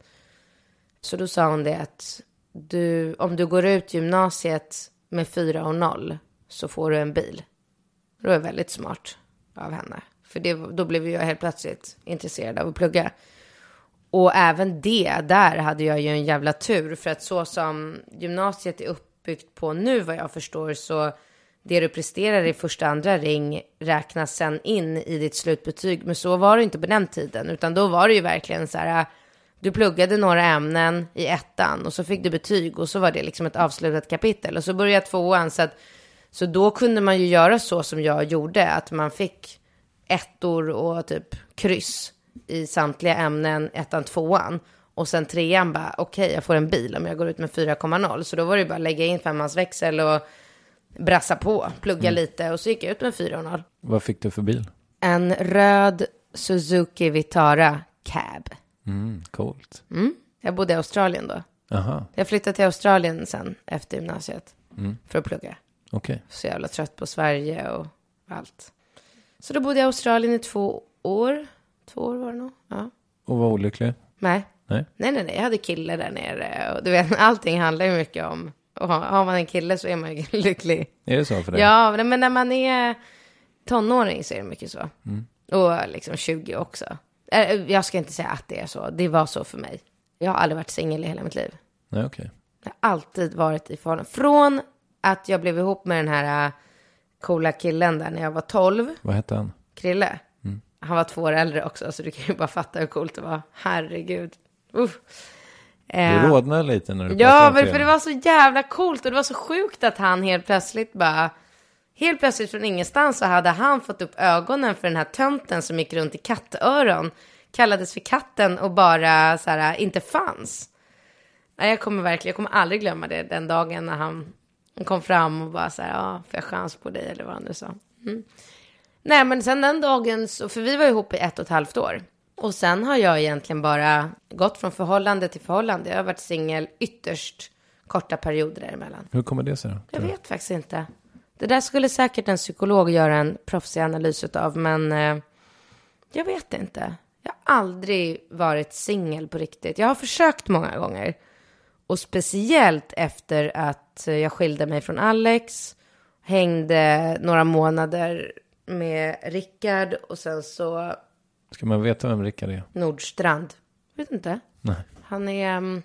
Så då sa hon det att om du går ut gymnasiet med 4,0 så får du en bil. Det var väldigt smart av henne. För då blev jag helt plötsligt intresserad av att plugga. Och även där hade jag ju en jävla tur. För att så som gymnasiet är uppbyggt på nu, vad jag förstår, så det du presterar i första andra ring räknas sen in i ditt slutbetyg. Men så var det inte på den tiden. Utan då var det ju verkligen så här, du pluggade några ämnen i ettan och så fick du betyg. Och så var det liksom ett avslutat kapitel. Och så började 2:an. Så då kunde man ju göra så som jag gjorde. Att man fick 1:or och typ kryss i samtliga ämnen, 1:an, 2:an. Och sen 3:an bara, okej, jag får en bil om jag går ut med 4,0. Så då var det bara att lägga in 5-mansväxel och brassa på, plugga lite. Och så gick jag ut med 4,0. Vad fick du för bil? En röd Suzuki Vitara Cab. Coolt. Jag bodde i Australien då. Aha. Jag flyttade till Australien sen efter gymnasiet för att plugga. Okej. Så jävla trött på Sverige och allt. Så då bodde jag i Australien i 2 år. 2 år var det nog. Ja. Och var olycklig? Nej. Jag hade kille där nere. Och du vet, allting handlar ju mycket om. Och har man en kille så är man ju lycklig. Är det så för dig? Ja, men när man är tonåring så är det mycket så. Och liksom 20 också. Jag ska inte säga att det är så. Det var så för mig. Jag har aldrig varit singel i hela mitt liv. Nej, okej. Jag har alltid varit i förhållande. Från att jag blev ihop med den här coola killen där när jag var 12. Vad hette han? Krille. Han var 2 år äldre också, så du kan ju bara fatta hur coolt det var. Herregud. Du rodnade lite när du ja, men för det var så jävla coolt. Och det var så sjukt att han helt plötsligt från ingenstans så hade han fått upp ögonen för den här tönten som gick runt i kattöron. Kallades för katten och bara så här, inte fanns. Jag kommer aldrig glömma det den dagen när han kom fram och bara så här, ja, får jag chans på dig eller vad han nu sa. Nej, men sen den dagen, för vi var ihop i 1,5 år. Och sen har jag egentligen bara gått från förhållande till förhållande. Jag har varit singel ytterst korta perioder däremellan. Hur kommer det sig då? Jag vet faktiskt inte. Det där skulle säkert en psykolog göra en proffsig analys av, men jag vet inte. Jag har aldrig varit singel på riktigt. Jag har försökt många gånger. Och speciellt efter att jag skilde mig från Alex. Hängde några månader med Rickard och sen så... Ska man veta vem Rickard är? Nordstrand. Vet inte. Nej. Han är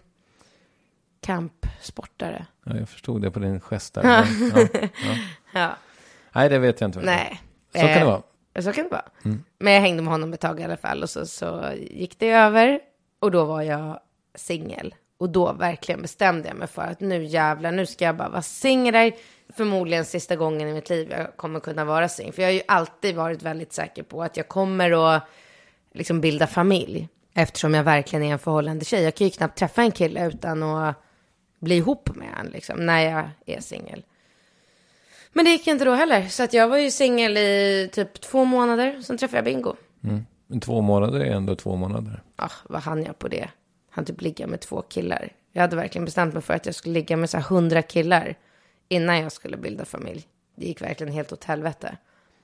kampsportare. Ja, jag förstod det på din gest där. Ja. Nej, det vet jag inte. Nej. Så kan det vara. Så kan det vara. Men jag hängde med honom ett tag i alla fall. Och så gick det över. Och då var jag singel. Och då verkligen bestämde jag mig för att nu ska jag bara vara singel. Förmodligen sista gången i mitt liv jag kommer kunna vara singel. För jag har ju alltid varit väldigt säker på att jag kommer att liksom bilda familj. Eftersom jag verkligen är en förhållande tjej. Jag kan ju knappt träffa en kille utan att bli ihop med han liksom, när jag är singel. Men det gick inte då heller. Så att jag var ju singel i typ 2 månader. Sen träffade jag Bingo. Men 2 månader är ändå 2 månader. Vad hann jag på det? Han typ ligga med 2 killar. Jag hade verkligen bestämt mig för att jag skulle ligga med så här 100 killar innan jag skulle bilda familj. Det gick verkligen helt åt helvete.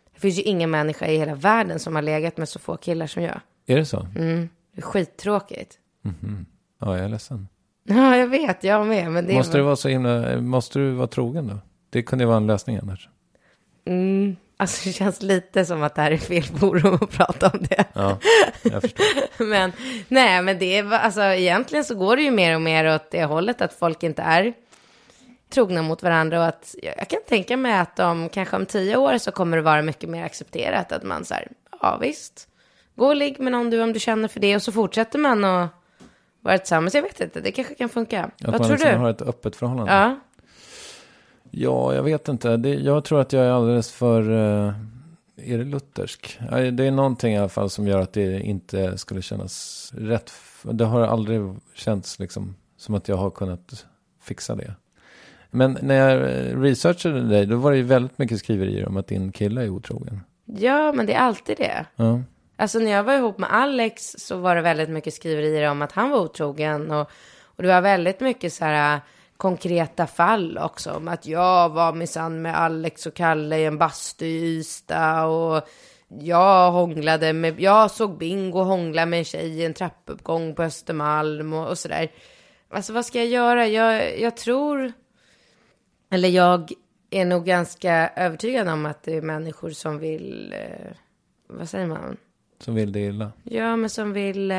Det finns ju ingen människa i hela världen som har legat med så få killar som jag. Är det så? Det är skittråkigt. Ja, jag är ledsen. Ja, jag vet. Jag med. Men det måste det vara så himla... Måste du vara trogen då? Det kunde ju vara en lösning annars. Alltså det känns lite som att det här är fel forum att prata om det. Ja, jag förstår. men det är... Alltså egentligen så går det ju mer och mer åt det hållet att folk inte är trogna mot varandra. Och att jag kan tänka mig att kanske om 10 år så kommer det vara mycket mer accepterat. Att man så här, ja visst. Gå och ligg med någon om du känner för det. Och så fortsätter man att vara tillsammans. Jag vet inte, det kanske kan funka. Att vad man tror liksom du? har ett öppet förhållande. Ja. Ja, jag vet inte. Jag tror att jag är alldeles för... är det luthersk? Det är någonting i alla fall som gör att det inte skulle kännas rätt. Det har aldrig känts liksom som att jag har kunnat fixa det. Men när jag researchade dig, då var det ju väldigt mycket skriverier om att din kille är otrogen. Ja, men det är alltid det. Ja. Alltså när jag var ihop med Alex så var det väldigt mycket skriverier om att han var otrogen. Och det var väldigt mycket så här konkreta fall också. Om att jag var minsann med Alex och Kalle i en bastu i Ystad. Och jag såg Bingo hångla med en tjej i en trappuppgång på Östermalm och sådär. Alltså vad ska jag göra? Jag tror... Eller jag är nog ganska övertygad om att det är människor som vill... vad säger man? Som vill det illa. Ja, men som vill...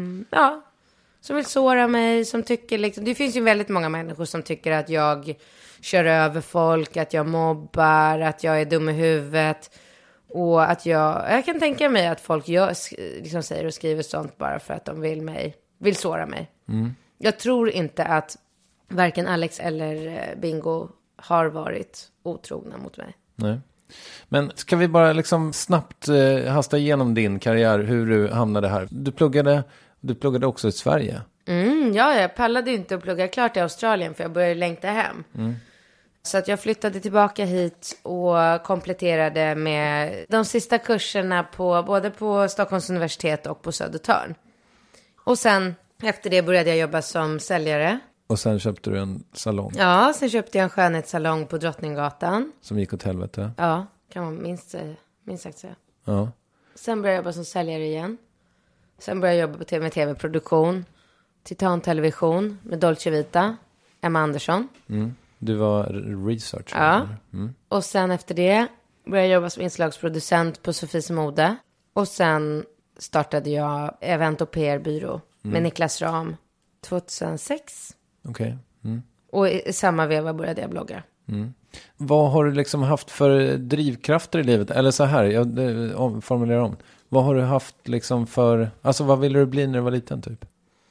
som vill såra mig. Som tycker liksom... Det finns ju väldigt många människor som tycker att jag kör över folk. Att jag mobbar. Att jag är dum i huvudet. Och att jag kan tänka mig att folk liksom säger och skriver sånt bara för att de vill såra mig. Jag tror inte att varken Alex eller Bingo har varit otrogna mot mig. Nej. Men ska vi bara liksom snabbt hasta igenom din karriär, hur du hamnade här. Du pluggade också i Sverige. Ja, jag pallade inte att plugga klart i Australien för jag började längta hem. Så att jag flyttade tillbaka hit och kompletterade med de sista kurserna både på Stockholms universitet och på Södertörn. Och sen efter det började jag jobba som säljare. Och sen köpte du en salong. Ja, sen köpte jag en skönhetssalong på Drottninggatan. Som gick åt helvete. Ja, kan man minst sagt säga. Ja. Sen började jag jobba som säljare igen. Sen började jag jobba med tv-produktion. Titan Television med Dolce Vita. Emma Andersson. Du var researcher. Ja. Och sen efter det började jag jobba som inslagsproducent på Sofies Mode. Och sen startade jag event- och PR-byrå med Niklas Ram 2006. Okej. Och i samma veva började jag blogga. Vad har du liksom haft för drivkrafter i livet? Eller så här, jag formulerar om. Vad har du haft liksom för... Alltså vad ville du bli när du var liten typ?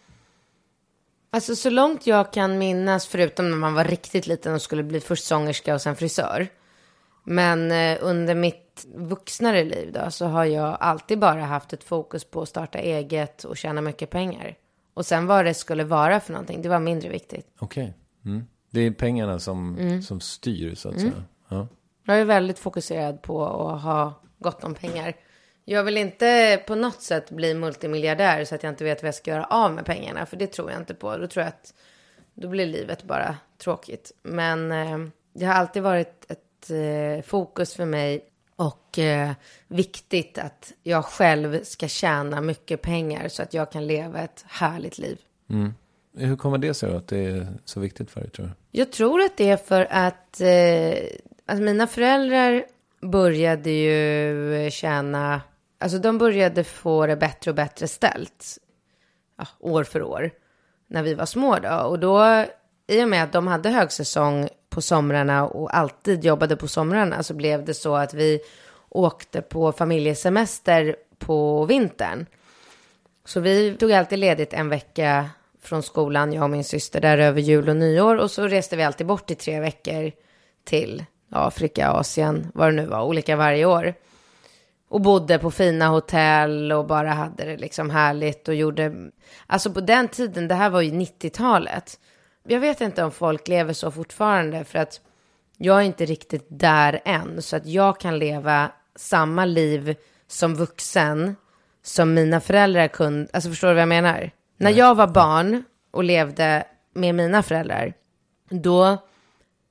Alltså så långt jag kan minnas, förutom när man var riktigt liten och skulle bli först sångerska och sen frisör. Men under mitt vuxnare liv då, så har jag alltid bara haft ett fokus på att starta eget och tjäna mycket pengar. Och sen vad det skulle vara för någonting, det var mindre viktigt. Okej. Det är pengarna som styr så att säga. Ja. Jag är väldigt fokuserad på att ha gott om pengar. Jag vill inte på något sätt bli multimiljardär så att jag inte vet vad jag ska göra av med pengarna. För det tror jag inte på. Då tror jag att då blir livet bara tråkigt. Men det har alltid varit ett fokus för mig och viktigt att jag själv ska tjäna mycket pengar så att jag kan leva ett härligt liv. Hur kommer det sig då att det är så viktigt för dig, tror du? Jag tror att det är för att alltså mina föräldrar började ju tjäna... Alltså de började få det bättre och bättre ställt år för år när vi var små då. Och då, i och med att de hade högsäsong på somrarna och alltid jobbade på somrarna, så blev det så att vi åkte på familjesemester på vintern. Så vi tog alltid ledigt en vecka från skolan, jag och min syster, där över jul och nyår. Och så reste vi alltid bort i 3 veckor till Afrika, Asien, vad det nu var, olika varje år. Och bodde på fina hotell och bara hade det liksom härligt och gjorde... Alltså på den tiden, det här var ju 90-talet. Jag vet inte om folk lever så fortfarande, för att jag är inte riktigt där än. Så att jag kan leva samma liv som vuxen som mina föräldrar kunde. Alltså förstår du vad jag menar? När jag var barn och levde med mina föräldrar, då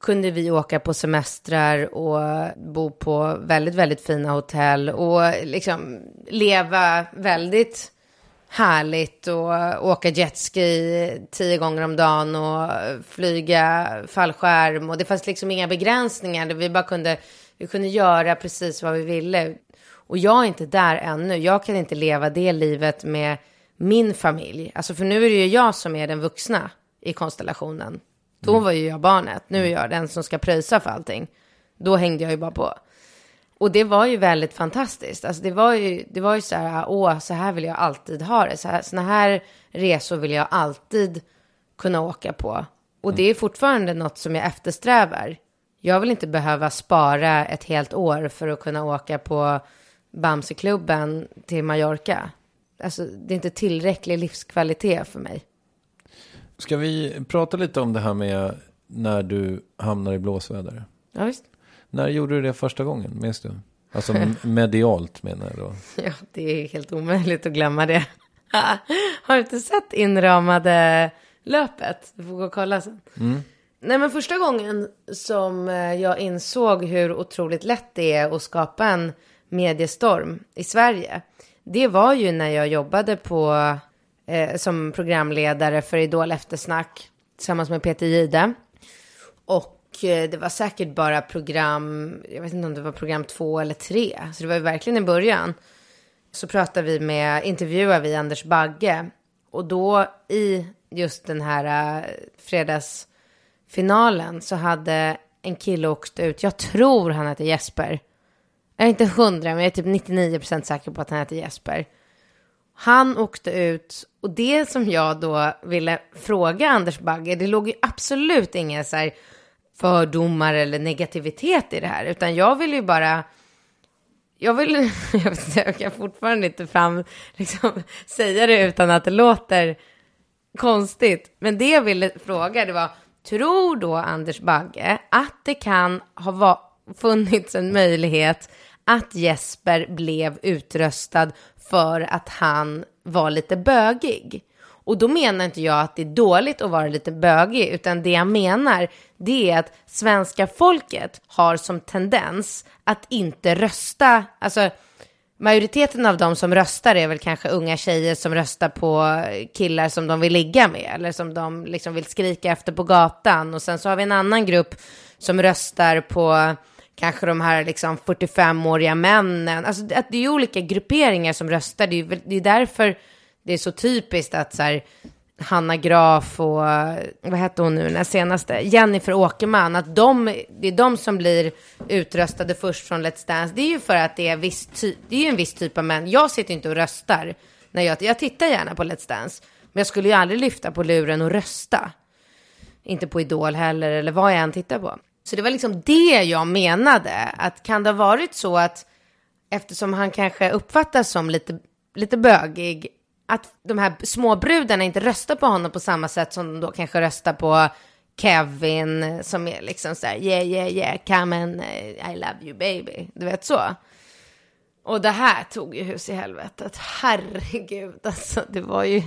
kunde vi åka på semestrar och bo på väldigt, väldigt fina hotell och liksom leva väldigt härligt och åka jetski 10 gånger om dagen och flyga fallskärm. Och det fanns liksom inga begränsningar. Vi kunde göra precis vad vi ville. Och jag är inte där ännu. Jag kan inte leva det livet med min familj. Alltså för nu är det ju jag som är den vuxna i konstellationen. Då var ju jag barnet. Nu är jag den som ska pröjsa för allting. Då hängde jag ju bara på. Och det var ju väldigt fantastiskt. Alltså det var ju så här, så här vill jag alltid ha det. Såna här resor vill jag alltid kunna åka på. Och det är fortfarande något som jag eftersträvar. Jag vill inte behöva spara ett helt år för att kunna åka på Bamseklubben till Mallorca. Alltså det är inte tillräcklig livskvalitet för mig. Ska vi prata lite om det här med när du hamnar i blåsväder? Ja, visst. När gjorde du det första gången, minns du? Alltså medialt menar jag då. Ja, det är helt omöjligt att glömma det. Har du inte sett inramade löpet? Du får gå och kolla sen. Nej, men första gången som jag insåg hur otroligt lätt det är att skapa en mediestorm i Sverige. Det var ju när jag jobbade som programledare för Idol Eftersnack tillsammans med Peter Jihde. Och det var säkert bara jag vet inte om det var program 2 eller 3. Så det var ju verkligen i början. Så intervjuade vi Anders Bagge. Och då i just den här fredagsfinalen så hade en kille åkt ut. Jag tror han heter Jesper. Jag är inte 100, men jag är typ 99% säker på att han heter Jesper. Han åkte ut, och det som jag då ville fråga Anders Bagge, det låg ju absolut inga så här fördomar eller negativitet i det här. Utan jag vill ju bara... Jag kan fortfarande inte säga det utan att det låter konstigt. Men det jag ville fråga, det var, tror då Anders Bagge att det kan ha funnits en möjlighet att Jesper blev utröstad för att han var lite bögig? Och då menar inte jag att det är dåligt att vara lite bögig, utan det jag menar, det är att svenska folket har som tendens att inte rösta. Alltså majoriteten av de som röstar är väl kanske unga tjejer som röstar på killar som de vill ligga med, eller som de liksom vill skrika efter på gatan. Och sen så har vi en annan grupp som röstar på kanske de här liksom 45-åriga männen. Alltså att det är olika grupperingar som röstar. Det är därför det är så typiskt att så här, Hanna Graf och vad heter hon nu, den senaste, Jennifer Åkerman, att det är de som blir utröstade först från Let's Dance. Det är ju för att det är en viss typ av män. Jag sitter inte och röstar när jag tittar gärna på Let's Dance, men jag skulle ju aldrig lyfta på luren och rösta. Inte på Idol heller, eller vad jag än tittar på. Så det var liksom det jag menade, att kan det ha varit så att eftersom han kanske uppfattas som lite bögig, att de här småbrudarna inte röstar på honom på samma sätt som de då kanske röstar på Kevin, som är liksom så här, yeah, come and I love you baby, du vet så. Och det här tog ju hus i helvetet, herregud, alltså det var ju,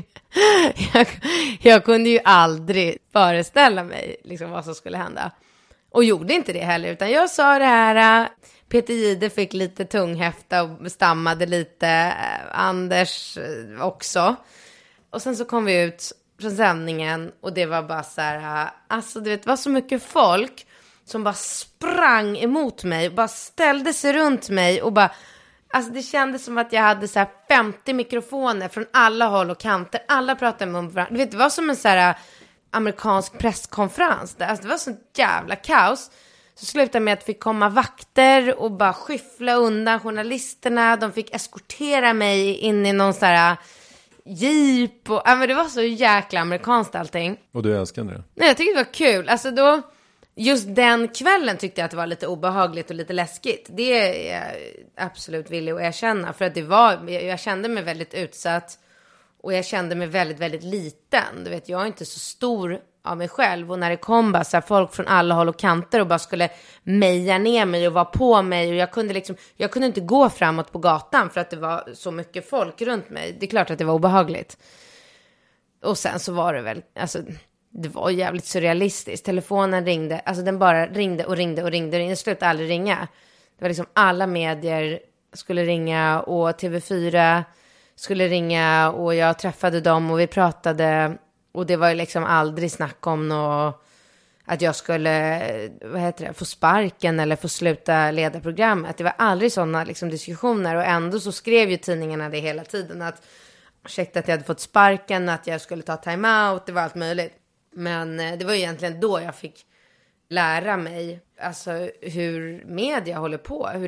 jag kunde ju aldrig föreställa mig liksom vad som skulle hända. Och gjorde inte det heller, utan jag sa det här, Peter Jihde fick lite tunghäfta och stammade lite, Anders också. Och sen så kom vi ut från sändningen och det var bara så här, alltså du vet, det var så mycket folk som bara sprang emot mig, bara ställde sig runt mig och bara, alltså det kändes som att jag hade så här 50 mikrofoner från alla håll och kanter. Alla pratade med varandra. Du vet, det var som en så här amerikansk presskonferens. Alltså det var så jävla kaos. Så slutade med att det fick komma vakter och bara skyffla undan journalisterna. De fick eskortera mig in i någon så här jeep. Och, men det var så jäkla amerikanskt allting. Och du älskade det? Nej, jag tyckte det var kul. Alltså då, just den kvällen tyckte jag att det var lite obehagligt och lite läskigt. Det är jag absolut villig att erkänna. För att jag kände mig väldigt utsatt. Och jag kände mig väldigt, väldigt liten. Du vet, jag är inte så stor av mig själv. Och när det kom bara så här, folk från alla håll och kanter och bara skulle meja ner mig och vara på mig. Och jag kunde inte gå framåt på gatan för att det var så mycket folk runt mig. Det är klart att det var obehagligt. Och sen så var det väl, alltså, det var jävligt surrealistiskt. Telefonen ringde, alltså den bara ringde och ringde och ringde. Den slutade aldrig ringa. Det var liksom alla medier skulle ringa och TV4 skulle ringa och jag träffade dem och vi pratade. Och det var ju liksom aldrig snack om att jag skulle, få sparken eller få sluta leda programmet. Det var aldrig sådana liksom diskussioner, och ändå så skrev ju tidningarna det hela tiden, att ursäkta att jag hade fått sparken, att jag skulle ta time-out, det var allt möjligt. Men det var ju egentligen då jag fick lära mig alltså hur media håller på, hur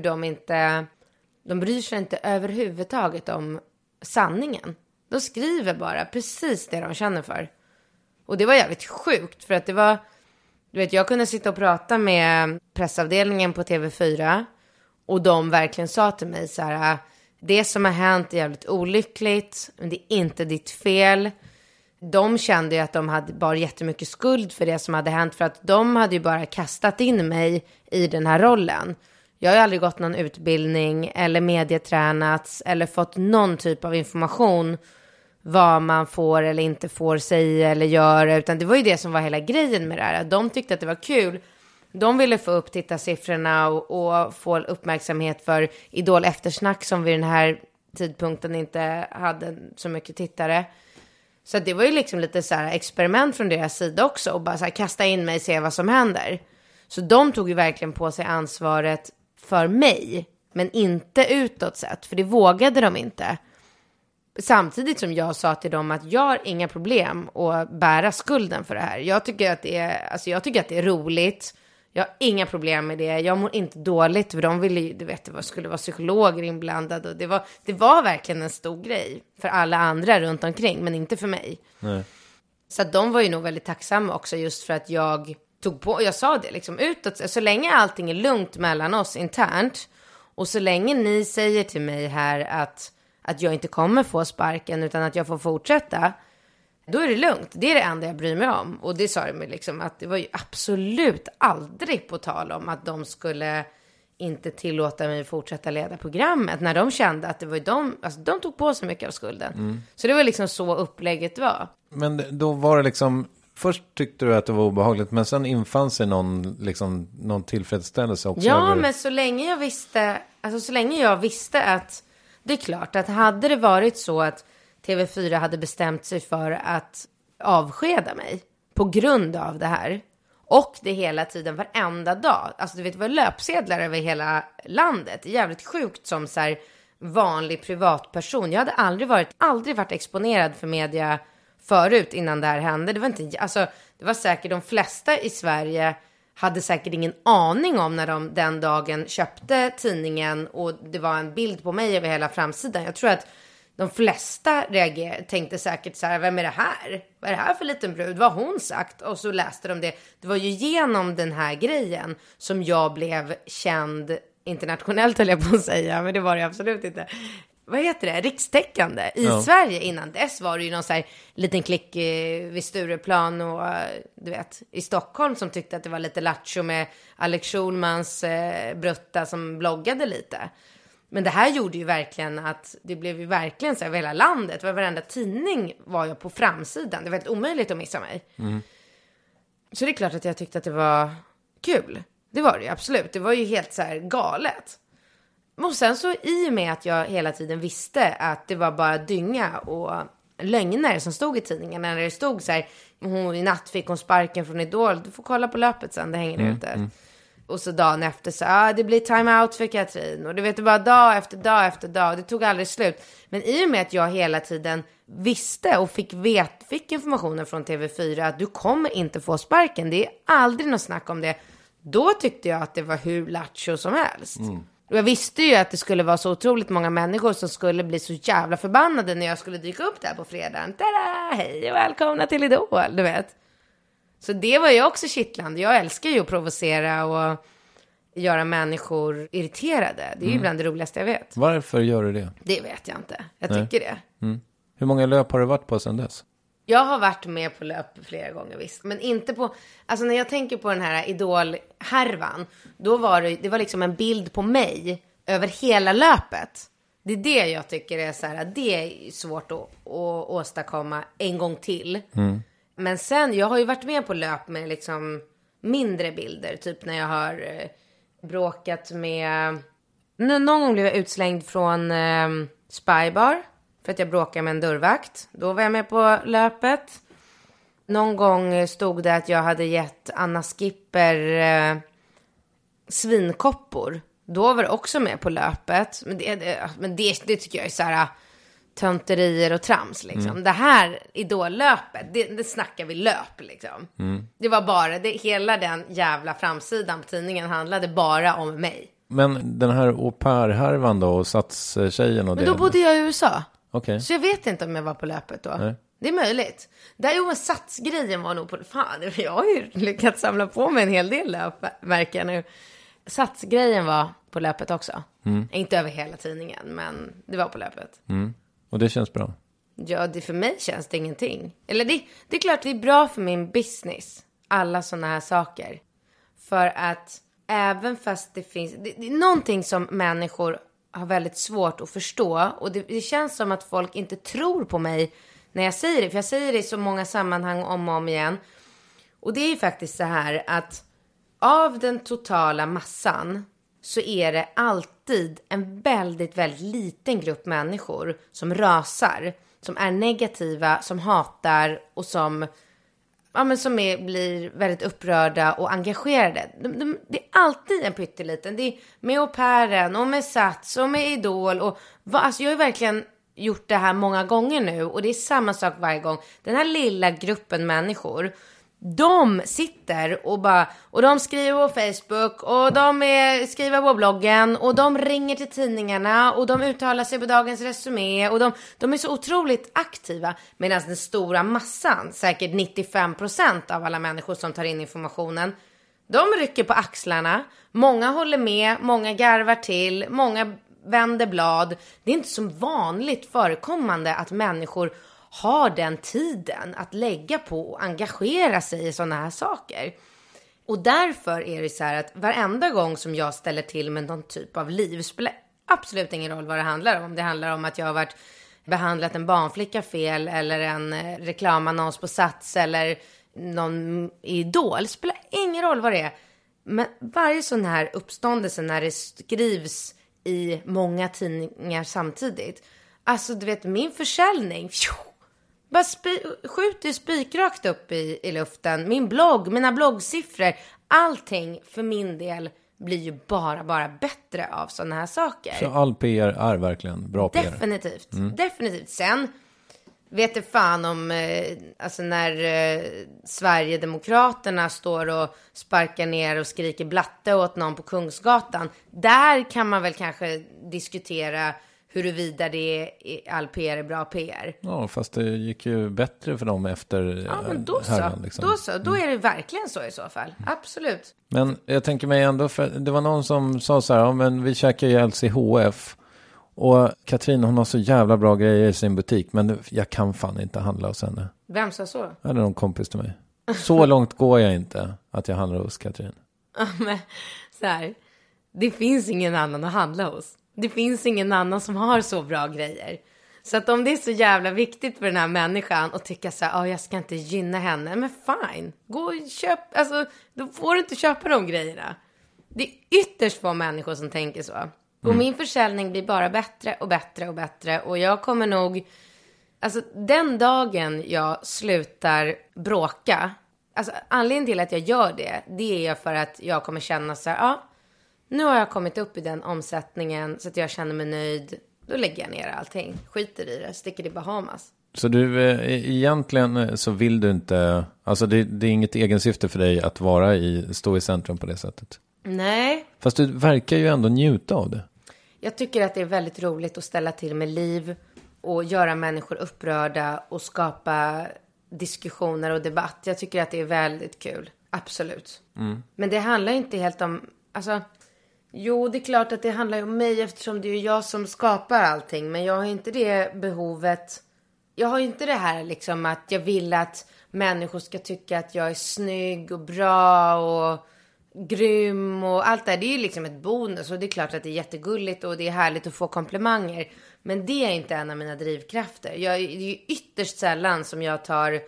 de bryr sig inte överhuvudtaget om sanningen. De skriver bara precis det de känner för. Och det var jävligt sjukt, för att det var, du vet, jag kunde sitta och prata med pressavdelningen på TV4 och de verkligen sa till mig så här: det som har hänt är jävligt olyckligt, men det är inte ditt fel. De kände ju att de hade bara jättemycket skuld för det som hade hänt, för att de hade ju bara kastat in mig i den här rollen. Jag har aldrig gått någon utbildning eller medietränats eller fått någon typ av information vad man får eller inte får säga eller göra, utan det var ju det som var hela grejen med det här. De tyckte att det var kul. De ville få upp tittarsiffrorna och få uppmärksamhet för Idol eftersnack, som vid den här tidpunkten inte hade så mycket tittare. Så det var ju liksom lite så här experiment från deras sida också, och bara så här kasta in mig och se vad som händer. Så de tog ju verkligen på sig ansvaret för mig, men inte utåt sett, för det vågade de inte. Samtidigt som jag sa till dem att jag har inga problem att bära skulden för det här. Jag tycker att det är roligt. Jag har inga problem med det. Jag mår inte dåligt, för de ville ju, du vet, det skulle vara psykologer inblandade. Och det var verkligen en stor grej för alla andra runt omkring, men inte för mig. Nej. Så att de var ju nog väldigt tacksamma också, just för att jag tog på, jag sa det liksom utåt, så länge allting är lugnt mellan oss internt, och så länge ni säger till mig här att jag inte kommer få sparken utan att jag får fortsätta, då är det lugnt. Det är det enda jag bryr mig om. Och det sa de mig liksom, att det var ju absolut aldrig på tal om att de skulle inte tillåta mig fortsätta leda programmet, när de kände att det var de tog på sig mycket av skulden. Så det var liksom så upplägget var. Men då var det liksom, först tyckte du att det var obehagligt, men sen infann sig någon tillfredsställelse också. Ja, men så länge jag visste att, det är klart att hade det varit så att TV4 hade bestämt sig för att avskeda mig på grund av det här, och det hela tiden, varenda dag, alltså du vet, det var löpsedlar över hela landet. Det är jävligt sjukt som så här vanlig privatperson. Jag hade aldrig varit exponerad för media förut innan det här hände. Det var säkert de flesta i Sverige hade säkert ingen aning om när de den dagen köpte tidningen och det var en bild på mig över hela framsidan. Jag tror att de flesta tänkte säkert så här: vem är det här? Vad är det här för liten brud? Vad har hon sagt? Och så läste de det. Det var ju genom den här grejen som jag blev känd internationellt, höll jag på att säga, men det var det absolut inte. Vad heter det? Rikstäckande i Sverige. Innan dess var det ju någon så här liten klick vid Stureplan och du vet, i Stockholm som tyckte att det var lite lattjo med Alex Schulmans brutta som bloggade lite. Men det här gjorde ju verkligen att det blev ju verkligen så över hela landet. Varenda tidning var jag på framsidan. Det var helt omöjligt att missa mig. Så det är klart att jag tyckte att det var kul. Det var det ju absolut. Det var ju helt så här galet. Och sen så i och med att jag hela tiden visste att det var bara dynga och lögner som stod i tidningen. När det stod så här: i natt fick hon sparken från Idol. Du får kolla på löpet sen, det hänger ute. Och så dagen efter så, det blir time out för Katrin. Och du vet, det var dag efter dag efter dag. Det tog aldrig slut. Men i och med att jag hela tiden visste och fick informationen från TV4 att du kommer inte få sparken. Det är aldrig något snack om det. Då tyckte jag att det var hur lattjo som helst. Och jag visste ju att det skulle vara så otroligt många människor som skulle bli så jävla förbannade när jag skulle dyka upp där på fredagen. Tada! Hej och välkomna till Idol, du vet. Så det var ju också kittlande. Jag älskar ju att provocera och göra människor irriterade. Det är ju bland det roligaste jag vet. Varför gör du det? Det vet jag inte. Jag tycker det. Hur många löp har du varit på sedan dess? Jag har varit med på löp flera gånger, visst. Men inte på... Alltså när jag tänker på den här Idol-härvan, då var det var liksom en bild på mig över hela löpet. Det är det jag tycker är så här, det är svårt att åstadkomma en gång till. Men sen, jag har ju varit med på löp med liksom mindre bilder. Typ när jag har bråkat med... Någon gång blev jag utslängd från Spybar för att jag bråkade med en dörrvakt. Då var jag med på löpet. Någon gång stod det att jag hade gett Anna Skipper svinkoppor. Då var det också med på löpet. Men det tycker jag är så här tönterier och trams liksom. Det här idollöpet, det snackar vi löp liksom. Det var bara, hela den jävla framsidan på tidningen handlade bara om mig. Men den här au pair-härvan då och Sats-tjejen och men då bodde jag i USA. Okay. Så jag vet inte om jag var på löpet då. Nej. Det är möjligt. Sats-grejen var nog på... Fan, jag har ju lyckats samla på mig en hel del löpmärken nu. Sats-grejen var på löpet också. Inte över hela tidningen, men det var på löpet. Och det känns bra? Ja, för mig känns det ingenting. Eller det är klart det är bra för min business. Alla såna här saker. För att även fast det finns... Det är någonting som människor har väldigt svårt att förstå. Och det känns som att folk inte tror på mig när jag säger det. För jag säger det i så många sammanhang om och om igen. Och det är ju faktiskt så här att av den totala massan så är det alltid en väldigt, väldigt liten grupp människor som rasar. Som är negativa, som hatar och som blir väldigt upprörda och engagerade. Det är alltid en pytteliten. Det är med au pairen och med Sats och med Idol. Alltså jag har verkligen gjort det här många gånger nu. Och det är samma sak varje gång. Den här lilla gruppen människor, de sitter och de skriver på Facebook och de skriver på bloggen och de ringer till tidningarna och de uttalar sig på Dagens Resumé och de är så otroligt aktiva, medan den stora massan, säkert 95% av alla människor som tar in informationen, de rycker på axlarna, många håller med, många garvar till, många vänder blad. Det är inte så vanligt förekommande att människor har den tiden att lägga på och engagera sig i sådana här saker. Och därför är det så här att varenda gång som jag ställer till med någon typ av liv spelar absolut ingen roll vad det handlar om. Det handlar om att jag har behandlat en barnflicka fel eller en reklamannons på Sats eller någon Idol. Spelar ingen roll vad det är. Men varje sån här uppståndelse när det skrivs i många tidningar samtidigt. Alltså du vet, min försäljning... Bara skjuter spikrakt upp i luften. Min blogg, mina bloggsiffror. Allting för min del blir ju bara bättre av sådana här saker. Så all PR är verkligen bra PR? Definitivt. Definitivt. Sen vet det fan om alltså när Sverigedemokraterna står och sparkar ner och skriker blatte åt någon på Kungsgatan. Där kan man väl kanske diskutera huruvida det är all PR är bra PR. Ja, fast det gick ju bättre för dem efter men då härvan, liksom. Då är det verkligen så i så fall. Absolut. Men jag tänker mig ändå, för det var någon som sa så här, ja, men vi käkar ju LCHF och Katrin, hon har så jävla bra grejer i sin butik, men jag kan fan inte handla hos henne. Vem sa så? Ja, det är någon kompis till mig. Så långt går jag inte att jag handlar hos Katrin. Ja, men så här, det finns ingen annan att handla hos. Det finns ingen annan som har så bra grejer. Så att om det är så jävla viktigt för den här människan att tycka så här, jag ska inte gynna henne. Men fine, gå och köp. Alltså, då får du inte köpa de grejerna. Det är ytterst få människor som tänker så. Och min försäljning blir bara bättre och bättre och bättre. Och jag kommer nog... Alltså den dagen jag slutar bråka. Alltså anledningen till att jag gör det är för att jag kommer känna så här, nu har jag kommit upp i den omsättningen så att jag känner mig nöjd. Då lägger jag ner allting. Skiter i det. Sticker till Bahamas. Så du, egentligen så vill du inte... Alltså det är inget egensyfte för dig att stå i centrum på det sättet? Nej. Fast du verkar ju ändå njuta av det. Jag tycker att det är väldigt roligt att ställa till med liv. Och göra människor upprörda. Och skapa diskussioner och debatt. Jag tycker att det är väldigt kul. Absolut. Men det handlar inte helt om... Alltså... Jo, det är klart att det handlar om mig eftersom det är jag som skapar allting. Men jag har inte det behovet. Jag har inte det här liksom att jag vill att människor ska tycka att jag är snygg och bra och grym och allt det här. Det är ju liksom ett bonus och det är klart att det är jättegulligt och det är härligt att få komplimanger. Men det är inte en av mina drivkrafter. Det är ju ytterst sällan som jag tar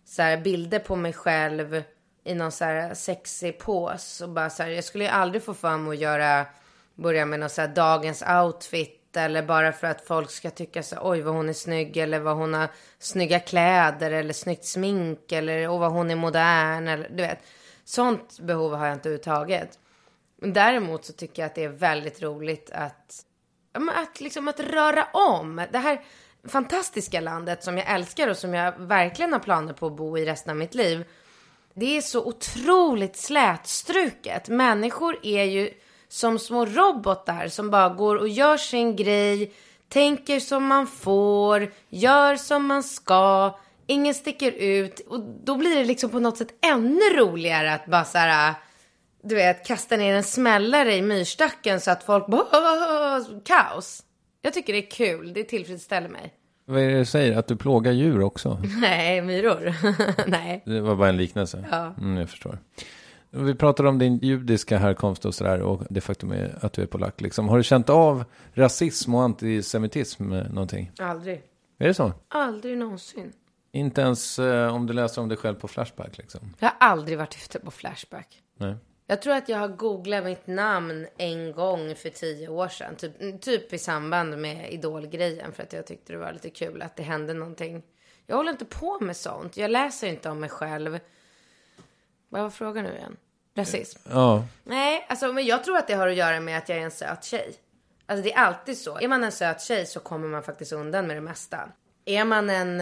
så här bilder på mig själv i någon så här sexig pås. Och bara så här, jag skulle ju aldrig få för mig att börja med någon så här dagens outfit. Eller bara för att folk ska tycka så oj vad hon är snygg. Eller vad hon har snygga kläder. Eller snyggt smink. Eller vad hon är modern. Eller, du vet. Sånt behov har jag inte överhuvudtaget. Men däremot så tycker jag att det är väldigt roligt att röra om. Det här fantastiska landet som jag älskar och som jag verkligen har planer på att bo i resten av mitt liv. Det är så otroligt slätstruket. Människor är ju som små robotar som bara går och gör sin grej, tänker som man får, gör som man ska, ingen sticker ut. Och då blir det liksom på något sätt ännu roligare att bara så här, du vet, kasta ner en smällare i myrstacken så att folk bara kaos. Jag tycker det är kul, det tillfredsställer mig. Vad är det du säger? Att du plågar djur också? Nej, myror. Nej. Det var bara en liknelse. Ja. Jag förstår. Vi pratar om din judiska härkomst och sådär. Och det faktum är att du är polack. Liksom. Har du känt av rasism och antisemitism någonting? Aldrig. Är det så? Aldrig någonsin. Inte ens om du läser om dig själv på Flashback liksom? Jag har aldrig varit ute på Flashback. Nej. Jag tror att jag har googlat mitt namn en gång för 10 år sedan. Typ i samband med Idol-grejen. För att jag tyckte det var lite kul att det hände någonting. Jag håller inte på med sånt. Jag läser inte om mig själv. Vad var frågan nu igen? Rasism? Ja. Nej, alltså, men jag tror att det har att göra med att jag är en söt tjej. Alltså det är alltid så. Är man en söt tjej så kommer man faktiskt undan med det mesta. Är man en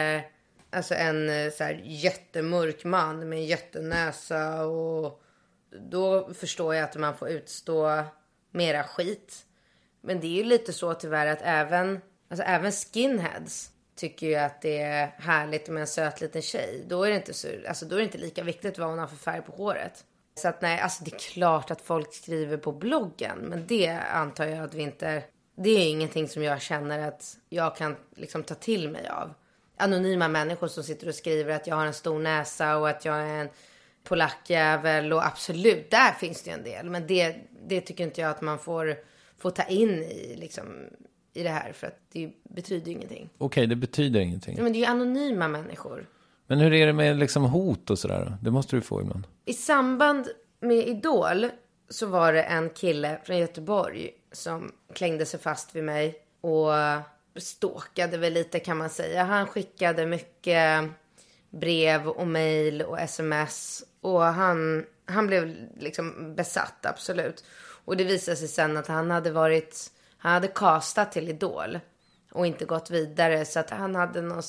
så här jättemörk man med en jättenäsa och då förstår jag att man får utstå mera skit. Men det är ju lite så tyvärr att även skinheads tycker ju att det är härligt med en söt liten tjej. Då är det inte då är det inte lika viktigt vad hon har för färg på håret. Så att nej, alltså det är klart att folk skriver på bloggen. Men det antar jag att vi inte... Det är ingenting som jag känner att jag kan liksom ta till mig av. Anonyma människor som sitter och skriver att jag har en stor näsa och att jag är en polackjävel. Och absolut, där finns det en del. Men det tycker inte jag att man får ta in i det här. För att det betyder ingenting. Okej, det betyder ingenting. Ja, men det är ju anonyma människor. Men hur är det med liksom hot och sådär då? Det måste du få ibland. I samband med Idol så var det en kille från Göteborg som klängde sig fast vid mig och stalkade väl lite kan man säga. Han skickade mycket brev och mejl och sms och han blev liksom besatt, absolut. Och det visade sig sen att han hade castat till Idol och inte gått vidare, så att han hade någon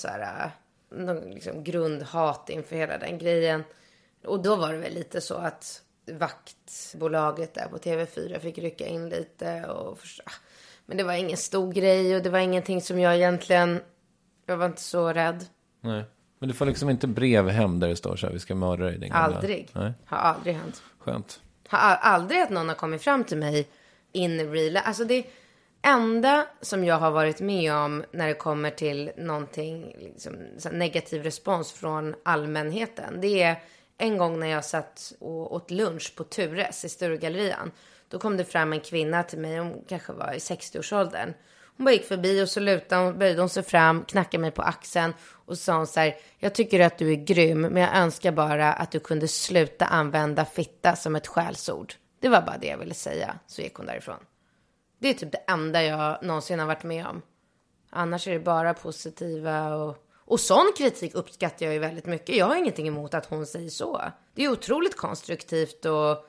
liksom grundhat inför hela den grejen. Och då var det väl lite så att vaktbolaget där på TV4 fick rycka in lite men det var ingen stor grej och det var ingenting som jag var inte så rädd. Nej. Men du får liksom inte brev hem där det står så här, vi ska mörda dig. Aldrig. Nej. Har aldrig hänt. Skönt. Har aldrig att någon har kommit fram till mig in real. Alltså det enda som jag har varit med om när det kommer till någonting liksom, negativ respons från allmänheten. Det är en gång när jag satt och åt lunch på Tures i Sturegallerian. Då kom det fram en kvinna till mig, hon kanske var i 60-årsåldern. Hon bara gick förbi och så böjde hon sig fram, knackade mig på axeln och sa hon så här: jag tycker att du är grym, men jag önskar bara att du kunde sluta använda fitta som ett skällsord. Det var bara det jag ville säga, så gick hon därifrån. Det är typ det enda jag någonsin har varit med om. Annars är det bara positiva och sån kritik uppskattar jag ju väldigt mycket. Jag har ingenting emot att hon säger så. Det är otroligt konstruktivt och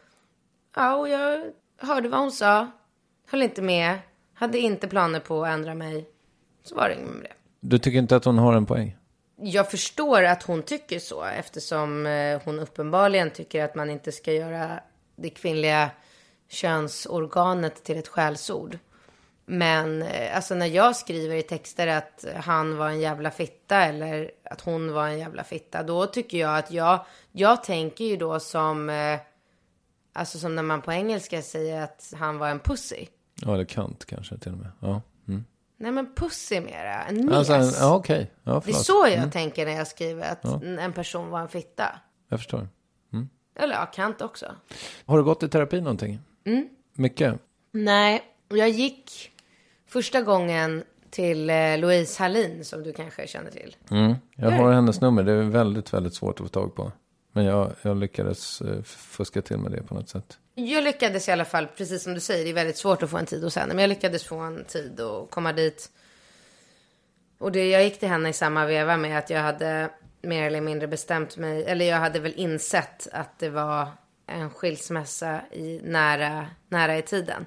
jag hörde vad hon sa. Höll inte med. Hade inte planer på att ändra mig. Så var det inget med det. Du tycker inte att hon har en poäng? Jag förstår att hon tycker så. Eftersom hon uppenbarligen tycker att man inte ska göra det kvinnliga könsorganet till ett skällsord. Men alltså när jag skriver i texter att han var en jävla fitta eller att hon var en jävla fitta, då tycker jag att jag tänker ju då som som när man på engelska säger att han var en pussy. Ja, det kant kanske till och med. Ja. Mm. Nej, men pussy mera. En mes. Alltså, okej. Ja, det är så jag tänker när jag skriver att en person var en fitta. Jag förstår. Mm. Eller kant också. Har du gått i terapi någonting? Mm. Mycket? Nej, jag gick första gången till Louise Hallin som du kanske känner till. Jag har hennes nummer. Det är väldigt, väldigt svårt att få tag på. Men jag lyckades fuska till med det på något sätt. Jag lyckades i alla fall, precis som du säger, det är väldigt svårt att få en tid hos henne. Men jag lyckades få en tid och komma dit. Och jag gick till henne i samma veva med att jag hade mer eller mindre bestämt mig. Eller jag hade väl insett att det var en skilsmässa nära i tiden.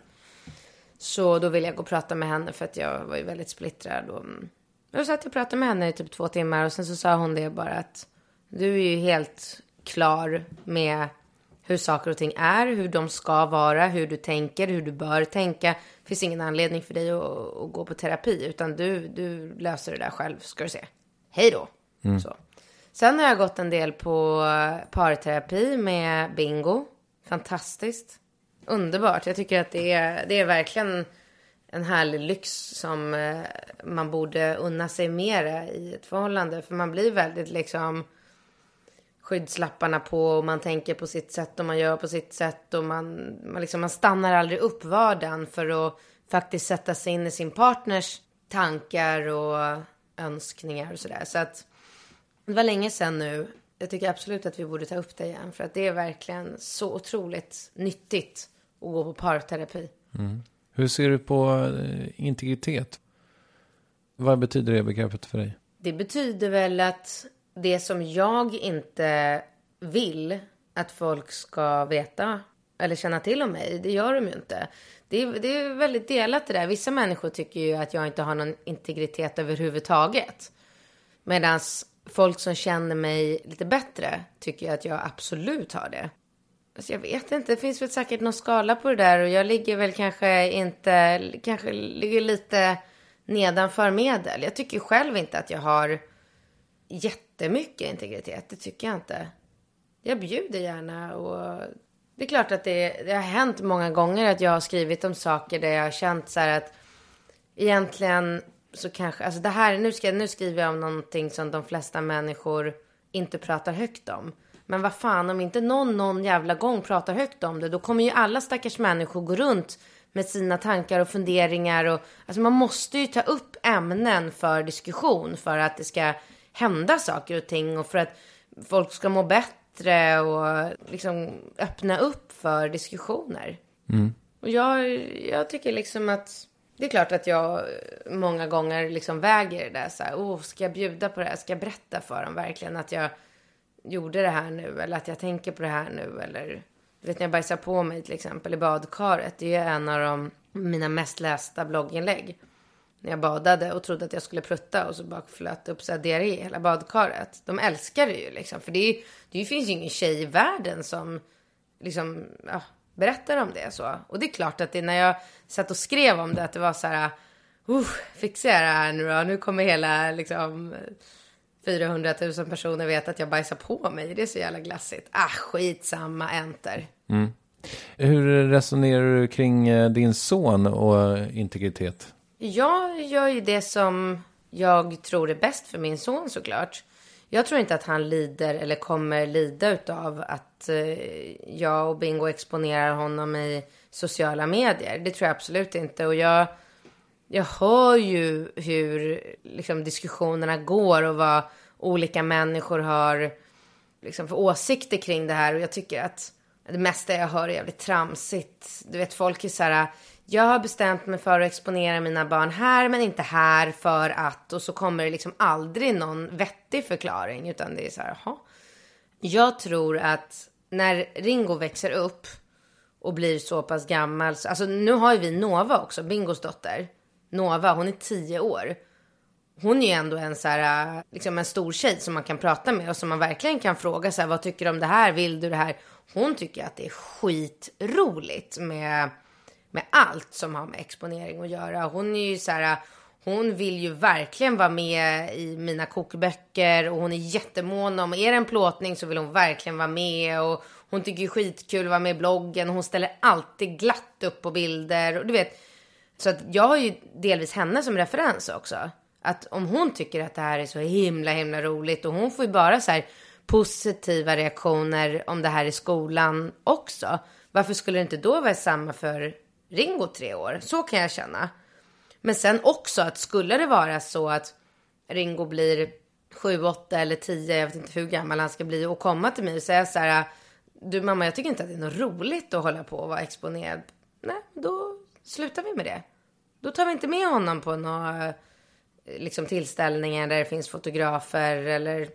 Så då ville jag gå och prata med henne för att jag var ju väldigt splittrad. Och jag satt och pratade med henne i typ 2 timmar och sen så sa hon det bara att du är ju helt klar med hur saker och ting är, hur de ska vara, hur du tänker, hur du bör tänka. Det finns ingen anledning för dig att gå på terapi utan du löser det där själv, ska du se. Hej då. Så. Sen har jag gått en del på parterapi med Bingo. Fantastiskt. Underbart. Jag tycker att det är verkligen en härlig lyx som man borde unna sig mera i ett förhållande. För man blir väldigt liksom skyddslapparna på och man tänker på sitt sätt och man gör på sitt sätt. Och man stannar aldrig upp vardagen för att faktiskt sätta sig in i sin partners tankar och önskningar och sådär. Så att det var länge sedan nu. Jag tycker absolut att vi borde ta upp det igen. För att det är verkligen så otroligt nyttigt att gå på parterapi. Hur ser du på integritet? Vad betyder det begreppet för dig? Det betyder väl att det som jag inte vill att folk ska veta eller känna till om mig, det gör de ju inte. Det är väldigt delat det där. Vissa människor tycker ju att jag inte har någon integritet överhuvudtaget. Medan folk som känner mig lite bättre tycker att jag absolut har det. Alltså jag vet inte, det finns väl säkert någon skala på det där. Och jag ligger väl kanske ligger lite nedanför medel. Jag tycker själv inte att jag har jättemycket integritet. Det tycker jag inte. Jag bjuder gärna och det är klart att det har hänt många gånger att jag har skrivit om saker där jag har känt så här att egentligen så kanske, alltså det här, nu skriver jag om någonting som de flesta människor inte pratar högt om. Men vad fan, om inte någon jävla gång pratar högt om det, då kommer ju alla stackars människor gå runt med sina tankar och funderingar. Och, alltså man måste ju ta upp ämnen för diskussion för att det ska hända saker och ting. Och för att folk ska må bättre och liksom öppna upp för diskussioner. Och jag tycker liksom att det är klart att jag många gånger liksom väger det där så här, ska jag bjuda på det här? Ska jag berätta för dem verkligen att jag gjorde det här nu? Eller att jag tänker på det här nu? Eller du vet när jag bajsar på mig till exempel i badkaret. Det är en av mina mest lästa blogginlägg. När jag badade och trodde att jag skulle prutta och så bara flöt upp så här diarré i hela badkaret. De älskar det ju liksom. För det finns ju ingen tjej i världen som liksom berättar om det så. Och det är klart att när jag satt och skrev om det att det var så här, fixar jag det här nu då? Nu kommer hela liksom 400 000 personer veta att jag bajsar på mig. Det är så jävla glassigt. Skitsamma, enter. Hur resonerar du kring din son och integritet? Jag gör ju det som jag tror är bäst för min son såklart. Jag tror inte att han lider eller kommer lida utav att jag och Bingo exponerar honom i sociala medier. Det tror jag absolut inte. Och jag hör ju hur liksom, diskussionerna går och vad olika människor har liksom, för åsikter kring det här. Och jag tycker att det mesta jag hör är jävligt tramsigt. Du vet, folk är så här, jag har bestämt mig för att exponera mina barn här men inte här för att. Och så kommer det liksom aldrig någon vettig förklaring utan det är så här, jaha. Jag tror att när Ringo växer upp och blir så pass gammal. Alltså nu har ju vi Nova också, Bingos dotter. Nova, hon är 10 år. Hon är ju ändå en så här, liksom en stor tjej som man kan prata med och som man verkligen kan fråga så här, vad tycker du om det här? Vill du det här? Hon tycker att det är skitroligt med allt som har med exponering att göra. Hon är ju så här, hon vill ju verkligen vara med i mina kokböcker och hon är jättemån om, är det en plåtning så vill hon verkligen vara med och hon tycker ju skitkul att vara med i bloggen och hon ställer alltid glatt upp på bilder och du vet, så att jag har ju delvis henne som referens också. Att om hon tycker att det här är så himla roligt och hon får ju bara så här positiva reaktioner om det här i skolan också. Varför skulle det inte då vara samma för Ringo 3 år? Så kan jag känna. Men sen också att skulle det vara så att Ringo blir 7, 8 eller 10, jag vet inte hur gammal han ska bli, och komma till mig och säga så här: du mamma, jag tycker inte att det är något roligt att hålla på och vara exponerad. Nej, då slutar vi med det. Då tar vi inte med honom på några liksom tillställningar där det finns fotografer eller...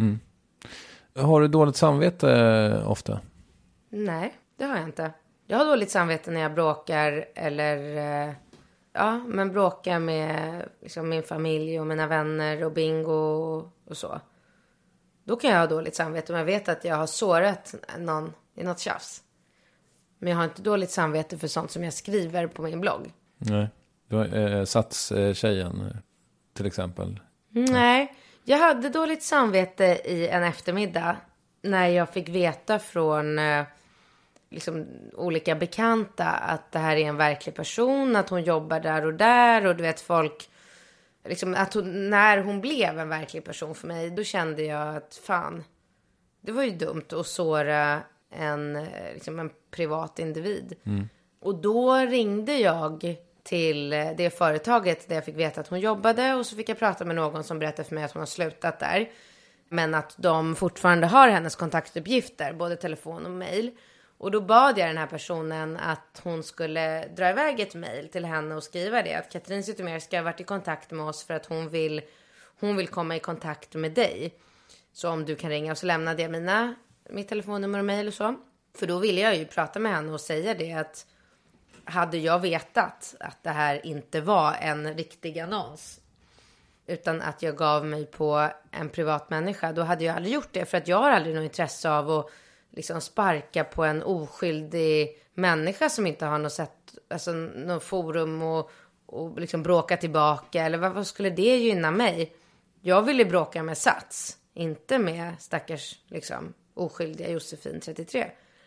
Har du dåligt samvete ofta? Nej, det har jag inte. Jag har dåligt samvete när jag bråkar eller... men bråkar med liksom min familj och mina vänner och bingo och så. Då kan jag ha dåligt samvete om jag vet att jag har sårat någon i något tjafs. Men jag har inte dåligt samvete för sånt som jag skriver på min blogg. Nej, du har Sats-tjejen till exempel. Nej, jag hade dåligt samvete i en eftermiddag när jag fick veta från liksom olika bekanta att det här är en verklig person, att hon jobbar där och du vet folk liksom att när hon blev en verklig person för mig, då kände jag att fan, det var ju dumt att såra en privat individ. Och då ringde jag till det företaget där jag fick veta att hon jobbade, och så fick jag prata med någon som berättade för mig att hon har slutat där, men att de fortfarande har hennes kontaktuppgifter, både telefon och mejl. Och då bad jag den här personen att hon skulle dra iväg ett mejl till henne och skriva det, att Katrin Zytomierska har varit i kontakt med oss för att hon vill komma i kontakt med dig. Så om du kan ringa. Och så lämnade jag mitt telefonnummer och mejl och så. För då ville jag ju prata med henne och säga det, att hade jag vetat att det här inte var en riktig annons, utan att jag gav mig på en privat människa, då hade jag aldrig gjort det. För att jag har aldrig något intresse av att liksom sparka på en oskyldig människa som inte har något forum och liksom bråka tillbaka. Eller vad skulle det gynna mig? Jag ville bråka med Sats, inte med stackars liksom oskyldiga Josefin 33.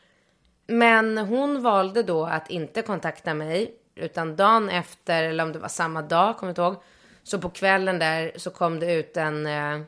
Men hon valde då att inte kontakta mig, utan dagen efter, eller om det var samma dag, kommer jag inte ihåg. Så på kvällen där så kom det ut en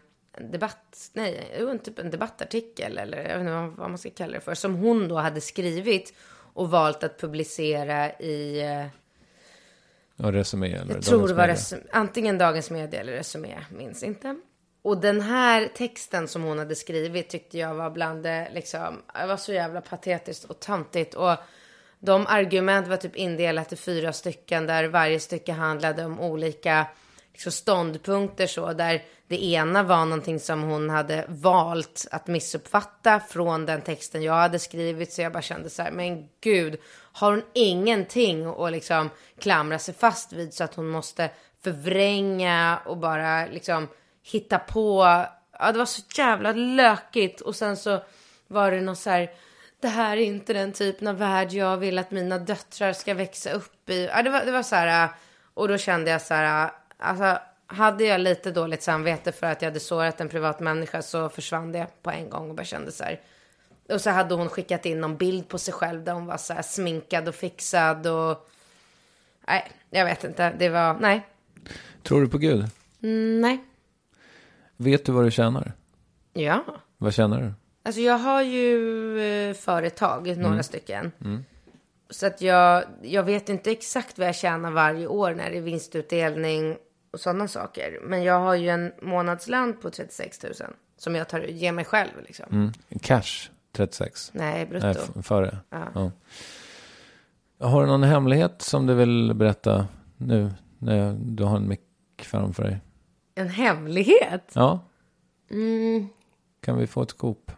debattartikel, eller jag vet inte vad man ska kalla det för, som hon då hade skrivit och valt att publicera i... Resumé eller jag tror det var antingen Dagens Media eller Resumé, minns inte. Och den här texten som hon hade skrivit tyckte jag var bland det liksom, det var så jävla patetiskt och tantigt. Och de argument var typ indelat i 4 stycken där varje stycke handlade om olika liksom ståndpunkter, så där det ena var någonting som hon hade valt att missuppfatta från den texten jag hade skrivit. Så jag bara kände så här, men gud, har hon ingenting att liksom klamra sig fast vid, så att hon måste förvränga och bara liksom hitta på. Ja, det var så jävla lökigt. Och sen så var det något så här, det här är inte den typen av värld jag vill att mina döttrar ska växa upp i. Ja, det var så här, och då kände jag så här, alltså hade jag lite dåligt samvete för att jag hade sårat en privat människa, så försvann det på en gång och bara kände så här. Och så hade hon skickat in någon bild på sig själv där hon var så här sminkad och fixad och... Nej, jag vet inte. Det var... Nej. Tror du på Gud? Nej. Vet du vad du tjänar? Ja. Vad tjänar du? Alltså jag har ju företag, några stycken. Så att jag vet inte exakt vad jag tjänar varje år när det är vinstutdelning och sådana saker. Men jag har ju en månadslön på 36 000 som jag ger mig själv liksom. Cash 36? Nej, brutto. Nej, före. Ja. Har du någon hemlighet som du vill berätta nu när du har en mick framför dig? En hemlighet? Ja. Kan vi få ett scoop?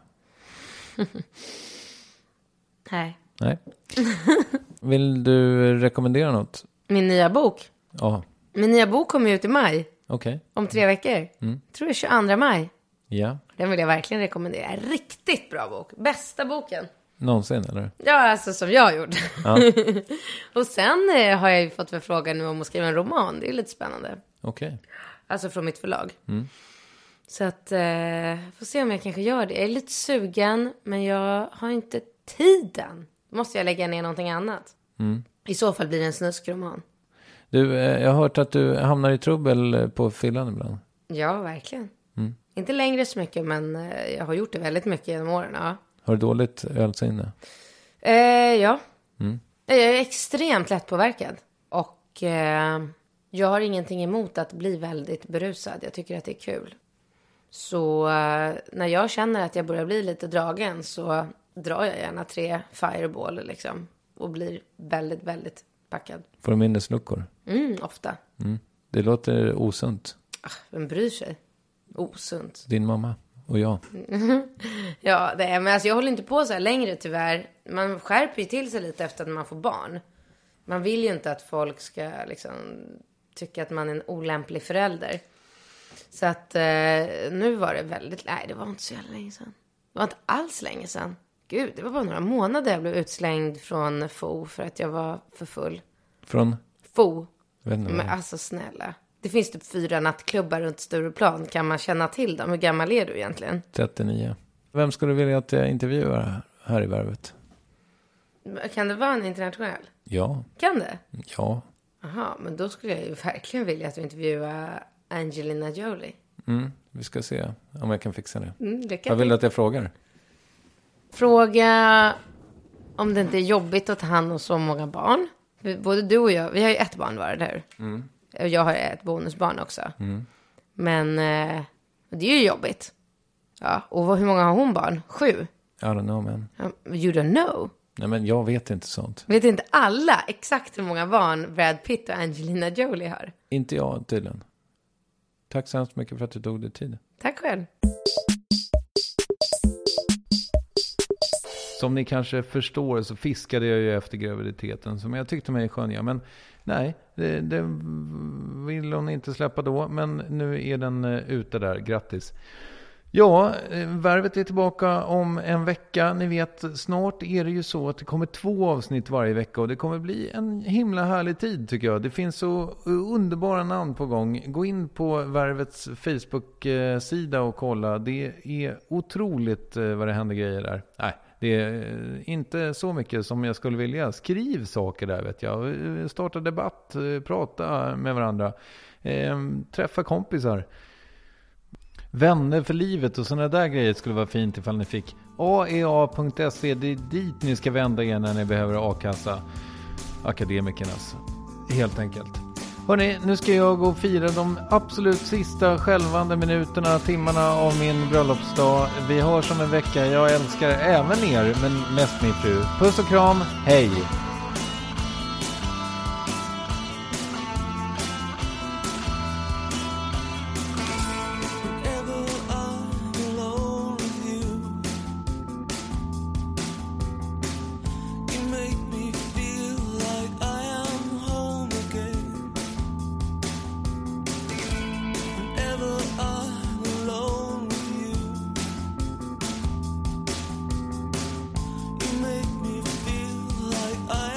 Nej. Vill du rekommendera något? Min nya bok? Ja. Min nya bok kommer ut i maj. Okej. Om 3 veckor. Jag tror det är 22 maj. Ja. Den vill jag verkligen rekommendera. En riktigt bra bok. Bästa boken. Någonsin, eller? Ja, alltså som jag gjorde. Ja. Och sen har jag ju fått förfrågan nu om att skriva en roman. Det är lite spännande. Okej. Alltså från mitt förlag. Så att, får se om jag kanske gör det. Jag är lite sugen, men jag har inte tiden. Då måste jag lägga ner någonting annat. I så fall blir det en snuskroman. Du, jag har hört att du hamnar i trubbel på fyllan ibland. Ja, verkligen. Inte längre så mycket, men jag har gjort det väldigt mycket genom åren. Ja. Har du dåligt ölsinne? Ja. Jag är extremt lättpåverkad. Och Jag har ingenting emot att bli väldigt berusad. Jag tycker att det är kul. Så när jag känner att jag börjar bli lite dragen så drar jag gärna 3 Fireball liksom. Och blir väldigt, väldigt packad. Får du minnesluckor? Ofta. Det låter osunt. Vem bryr sig? Osunt. Din mamma och jag. Ja, det är, men alltså jag håller inte på så här längre tyvärr. Man skärper ju till sig lite efter att man får barn. Man vill ju inte att folk ska liksom tycka att man är en olämplig förälder. Så att nu var det väldigt... Nej, det var inte så jävla länge sedan. Det var inte alls länge sedan. Gud, det var bara några månader jag blev utslängd från FO för att jag var för full. Från? FO. Men alltså snälla. Det finns typ 4 nattklubbar runt Stureplan. Kan man känna till dem? Hur gammal är du egentligen? 39. Vem skulle du vilja att jag intervjuar här i Värvet? Kan det vara en internationell? Ja. Kan det? Ja. Aha, men då skulle jag ju verkligen vilja att du intervjuar Angelina Jolie. Vi ska se om jag kan fixa det. Lycka Vad vill till. du att jag frågar? Fråga om det inte är jobbigt att ta hand om så många barn. Både du och jag, vi har ju 1 barn var, eller hur? Och jag har 1 bonusbarn också. Men det är ju jobbigt. Ja, och hur många har hon barn? 7? I don't know, man. You don't know? Nej, men jag vet inte sånt. Vet inte alla exakt hur många barn Brad Pitt och Angelina Jolie har? Inte jag, tydligen. Tack så hemskt mycket för att du tog dig tid. Tack själv. Som ni kanske förstår så fiskade jag ju efter graviditeten som jag tyckte mig skönja. Men nej, det vill hon inte släppa då. Men nu är den ute där. Grattis. Ja, Värvet är tillbaka om en vecka. Ni vet, snart är det ju så att det kommer 2 avsnitt varje vecka. Och det kommer bli en himla härlig tid tycker jag. Det finns så underbara namn på gång. Gå in på Värvets Facebook-sida och kolla. Det är otroligt vad det händer grejer där. Nej, det är inte så mycket som jag skulle vilja. Skriv saker där vet jag. Starta debatt, prata med varandra. Träffa kompisar. Vänner för livet och sådana där grejer skulle vara fint ifall ni fick. aea.se, det är dit ni ska vända er när ni behöver a-kassa. Akademikernas, helt enkelt. Hörrni, nu ska jag gå och fira de absolut sista skälvande minuterna, timmarna av min bröllopsdag. Vi hörs om en vecka. Jag älskar även er, men mest min fru. Puss och kram, hej! Make me feel like I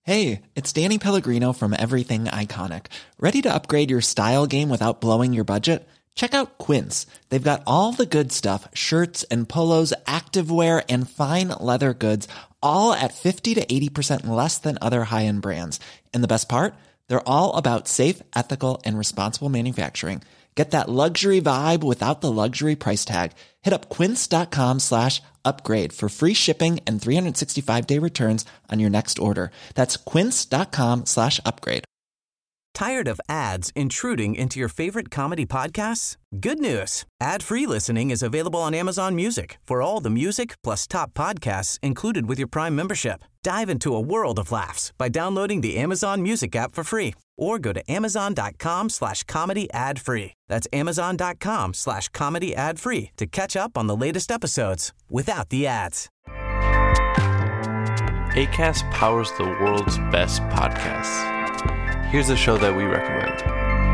Hey, it's Danny Pellegrino from Everything Iconic. Ready to upgrade your style game without blowing your budget? Check out Quince. They've got all the good stuff, shirts and polos, activewear, and fine leather goods, all at 50 to 80% less than other high-end brands. And the best part? They're all about safe, ethical, and responsible manufacturing. Get that luxury vibe without the luxury price tag. Hit up quince.com/upgrade for free shipping and 365-day returns on your next order. That's quince.com/upgrade. Tired of ads intruding into your favorite comedy podcasts? Good news. Ad-free listening is available on Amazon Music for all the music plus top podcasts included with your Prime membership. Dive into a world of laughs by downloading the Amazon Music app for free or go to amazon.com/comedy ad-free. That's amazon.com/comedy ad-free to catch up on the latest episodes without the ads. Acast powers the world's best podcasts. Here's a show that we recommend.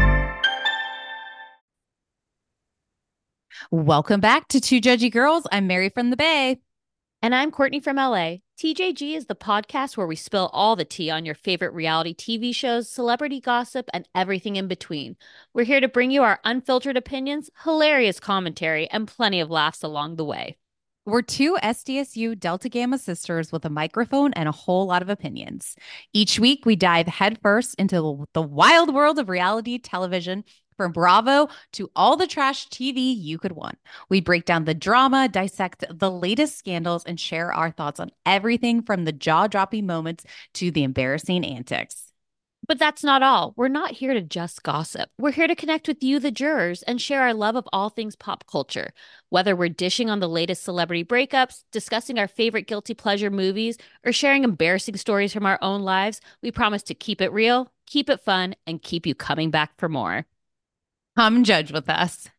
Welcome back to Two Judgy Girls. I'm Mary from the Bay. And I'm Courtney from LA. TJG is the podcast where we spill all the tea on your favorite reality TV shows, celebrity gossip, and everything in between. We're here to bring you our unfiltered opinions, hilarious commentary, and plenty of laughs along the way. We're two SDSU Delta Gamma sisters with a microphone and a whole lot of opinions. Each week, we dive headfirst into the wild world of reality television, from Bravo to all the trash TV you could want. We break down the drama, dissect the latest scandals, and share our thoughts on everything from the jaw-dropping moments to the embarrassing antics. But that's not all. We're not here to just gossip. We're here to connect with you, the jurors, and share our love of all things pop culture. Whether we're dishing on the latest celebrity breakups, discussing our favorite guilty pleasure movies, or sharing embarrassing stories from our own lives, we promise to keep it real, keep it fun, and keep you coming back for more. Come judge with us.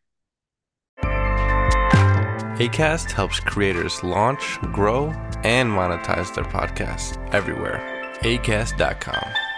Acast helps creators launch, grow, and monetize their podcasts everywhere. Acast.com.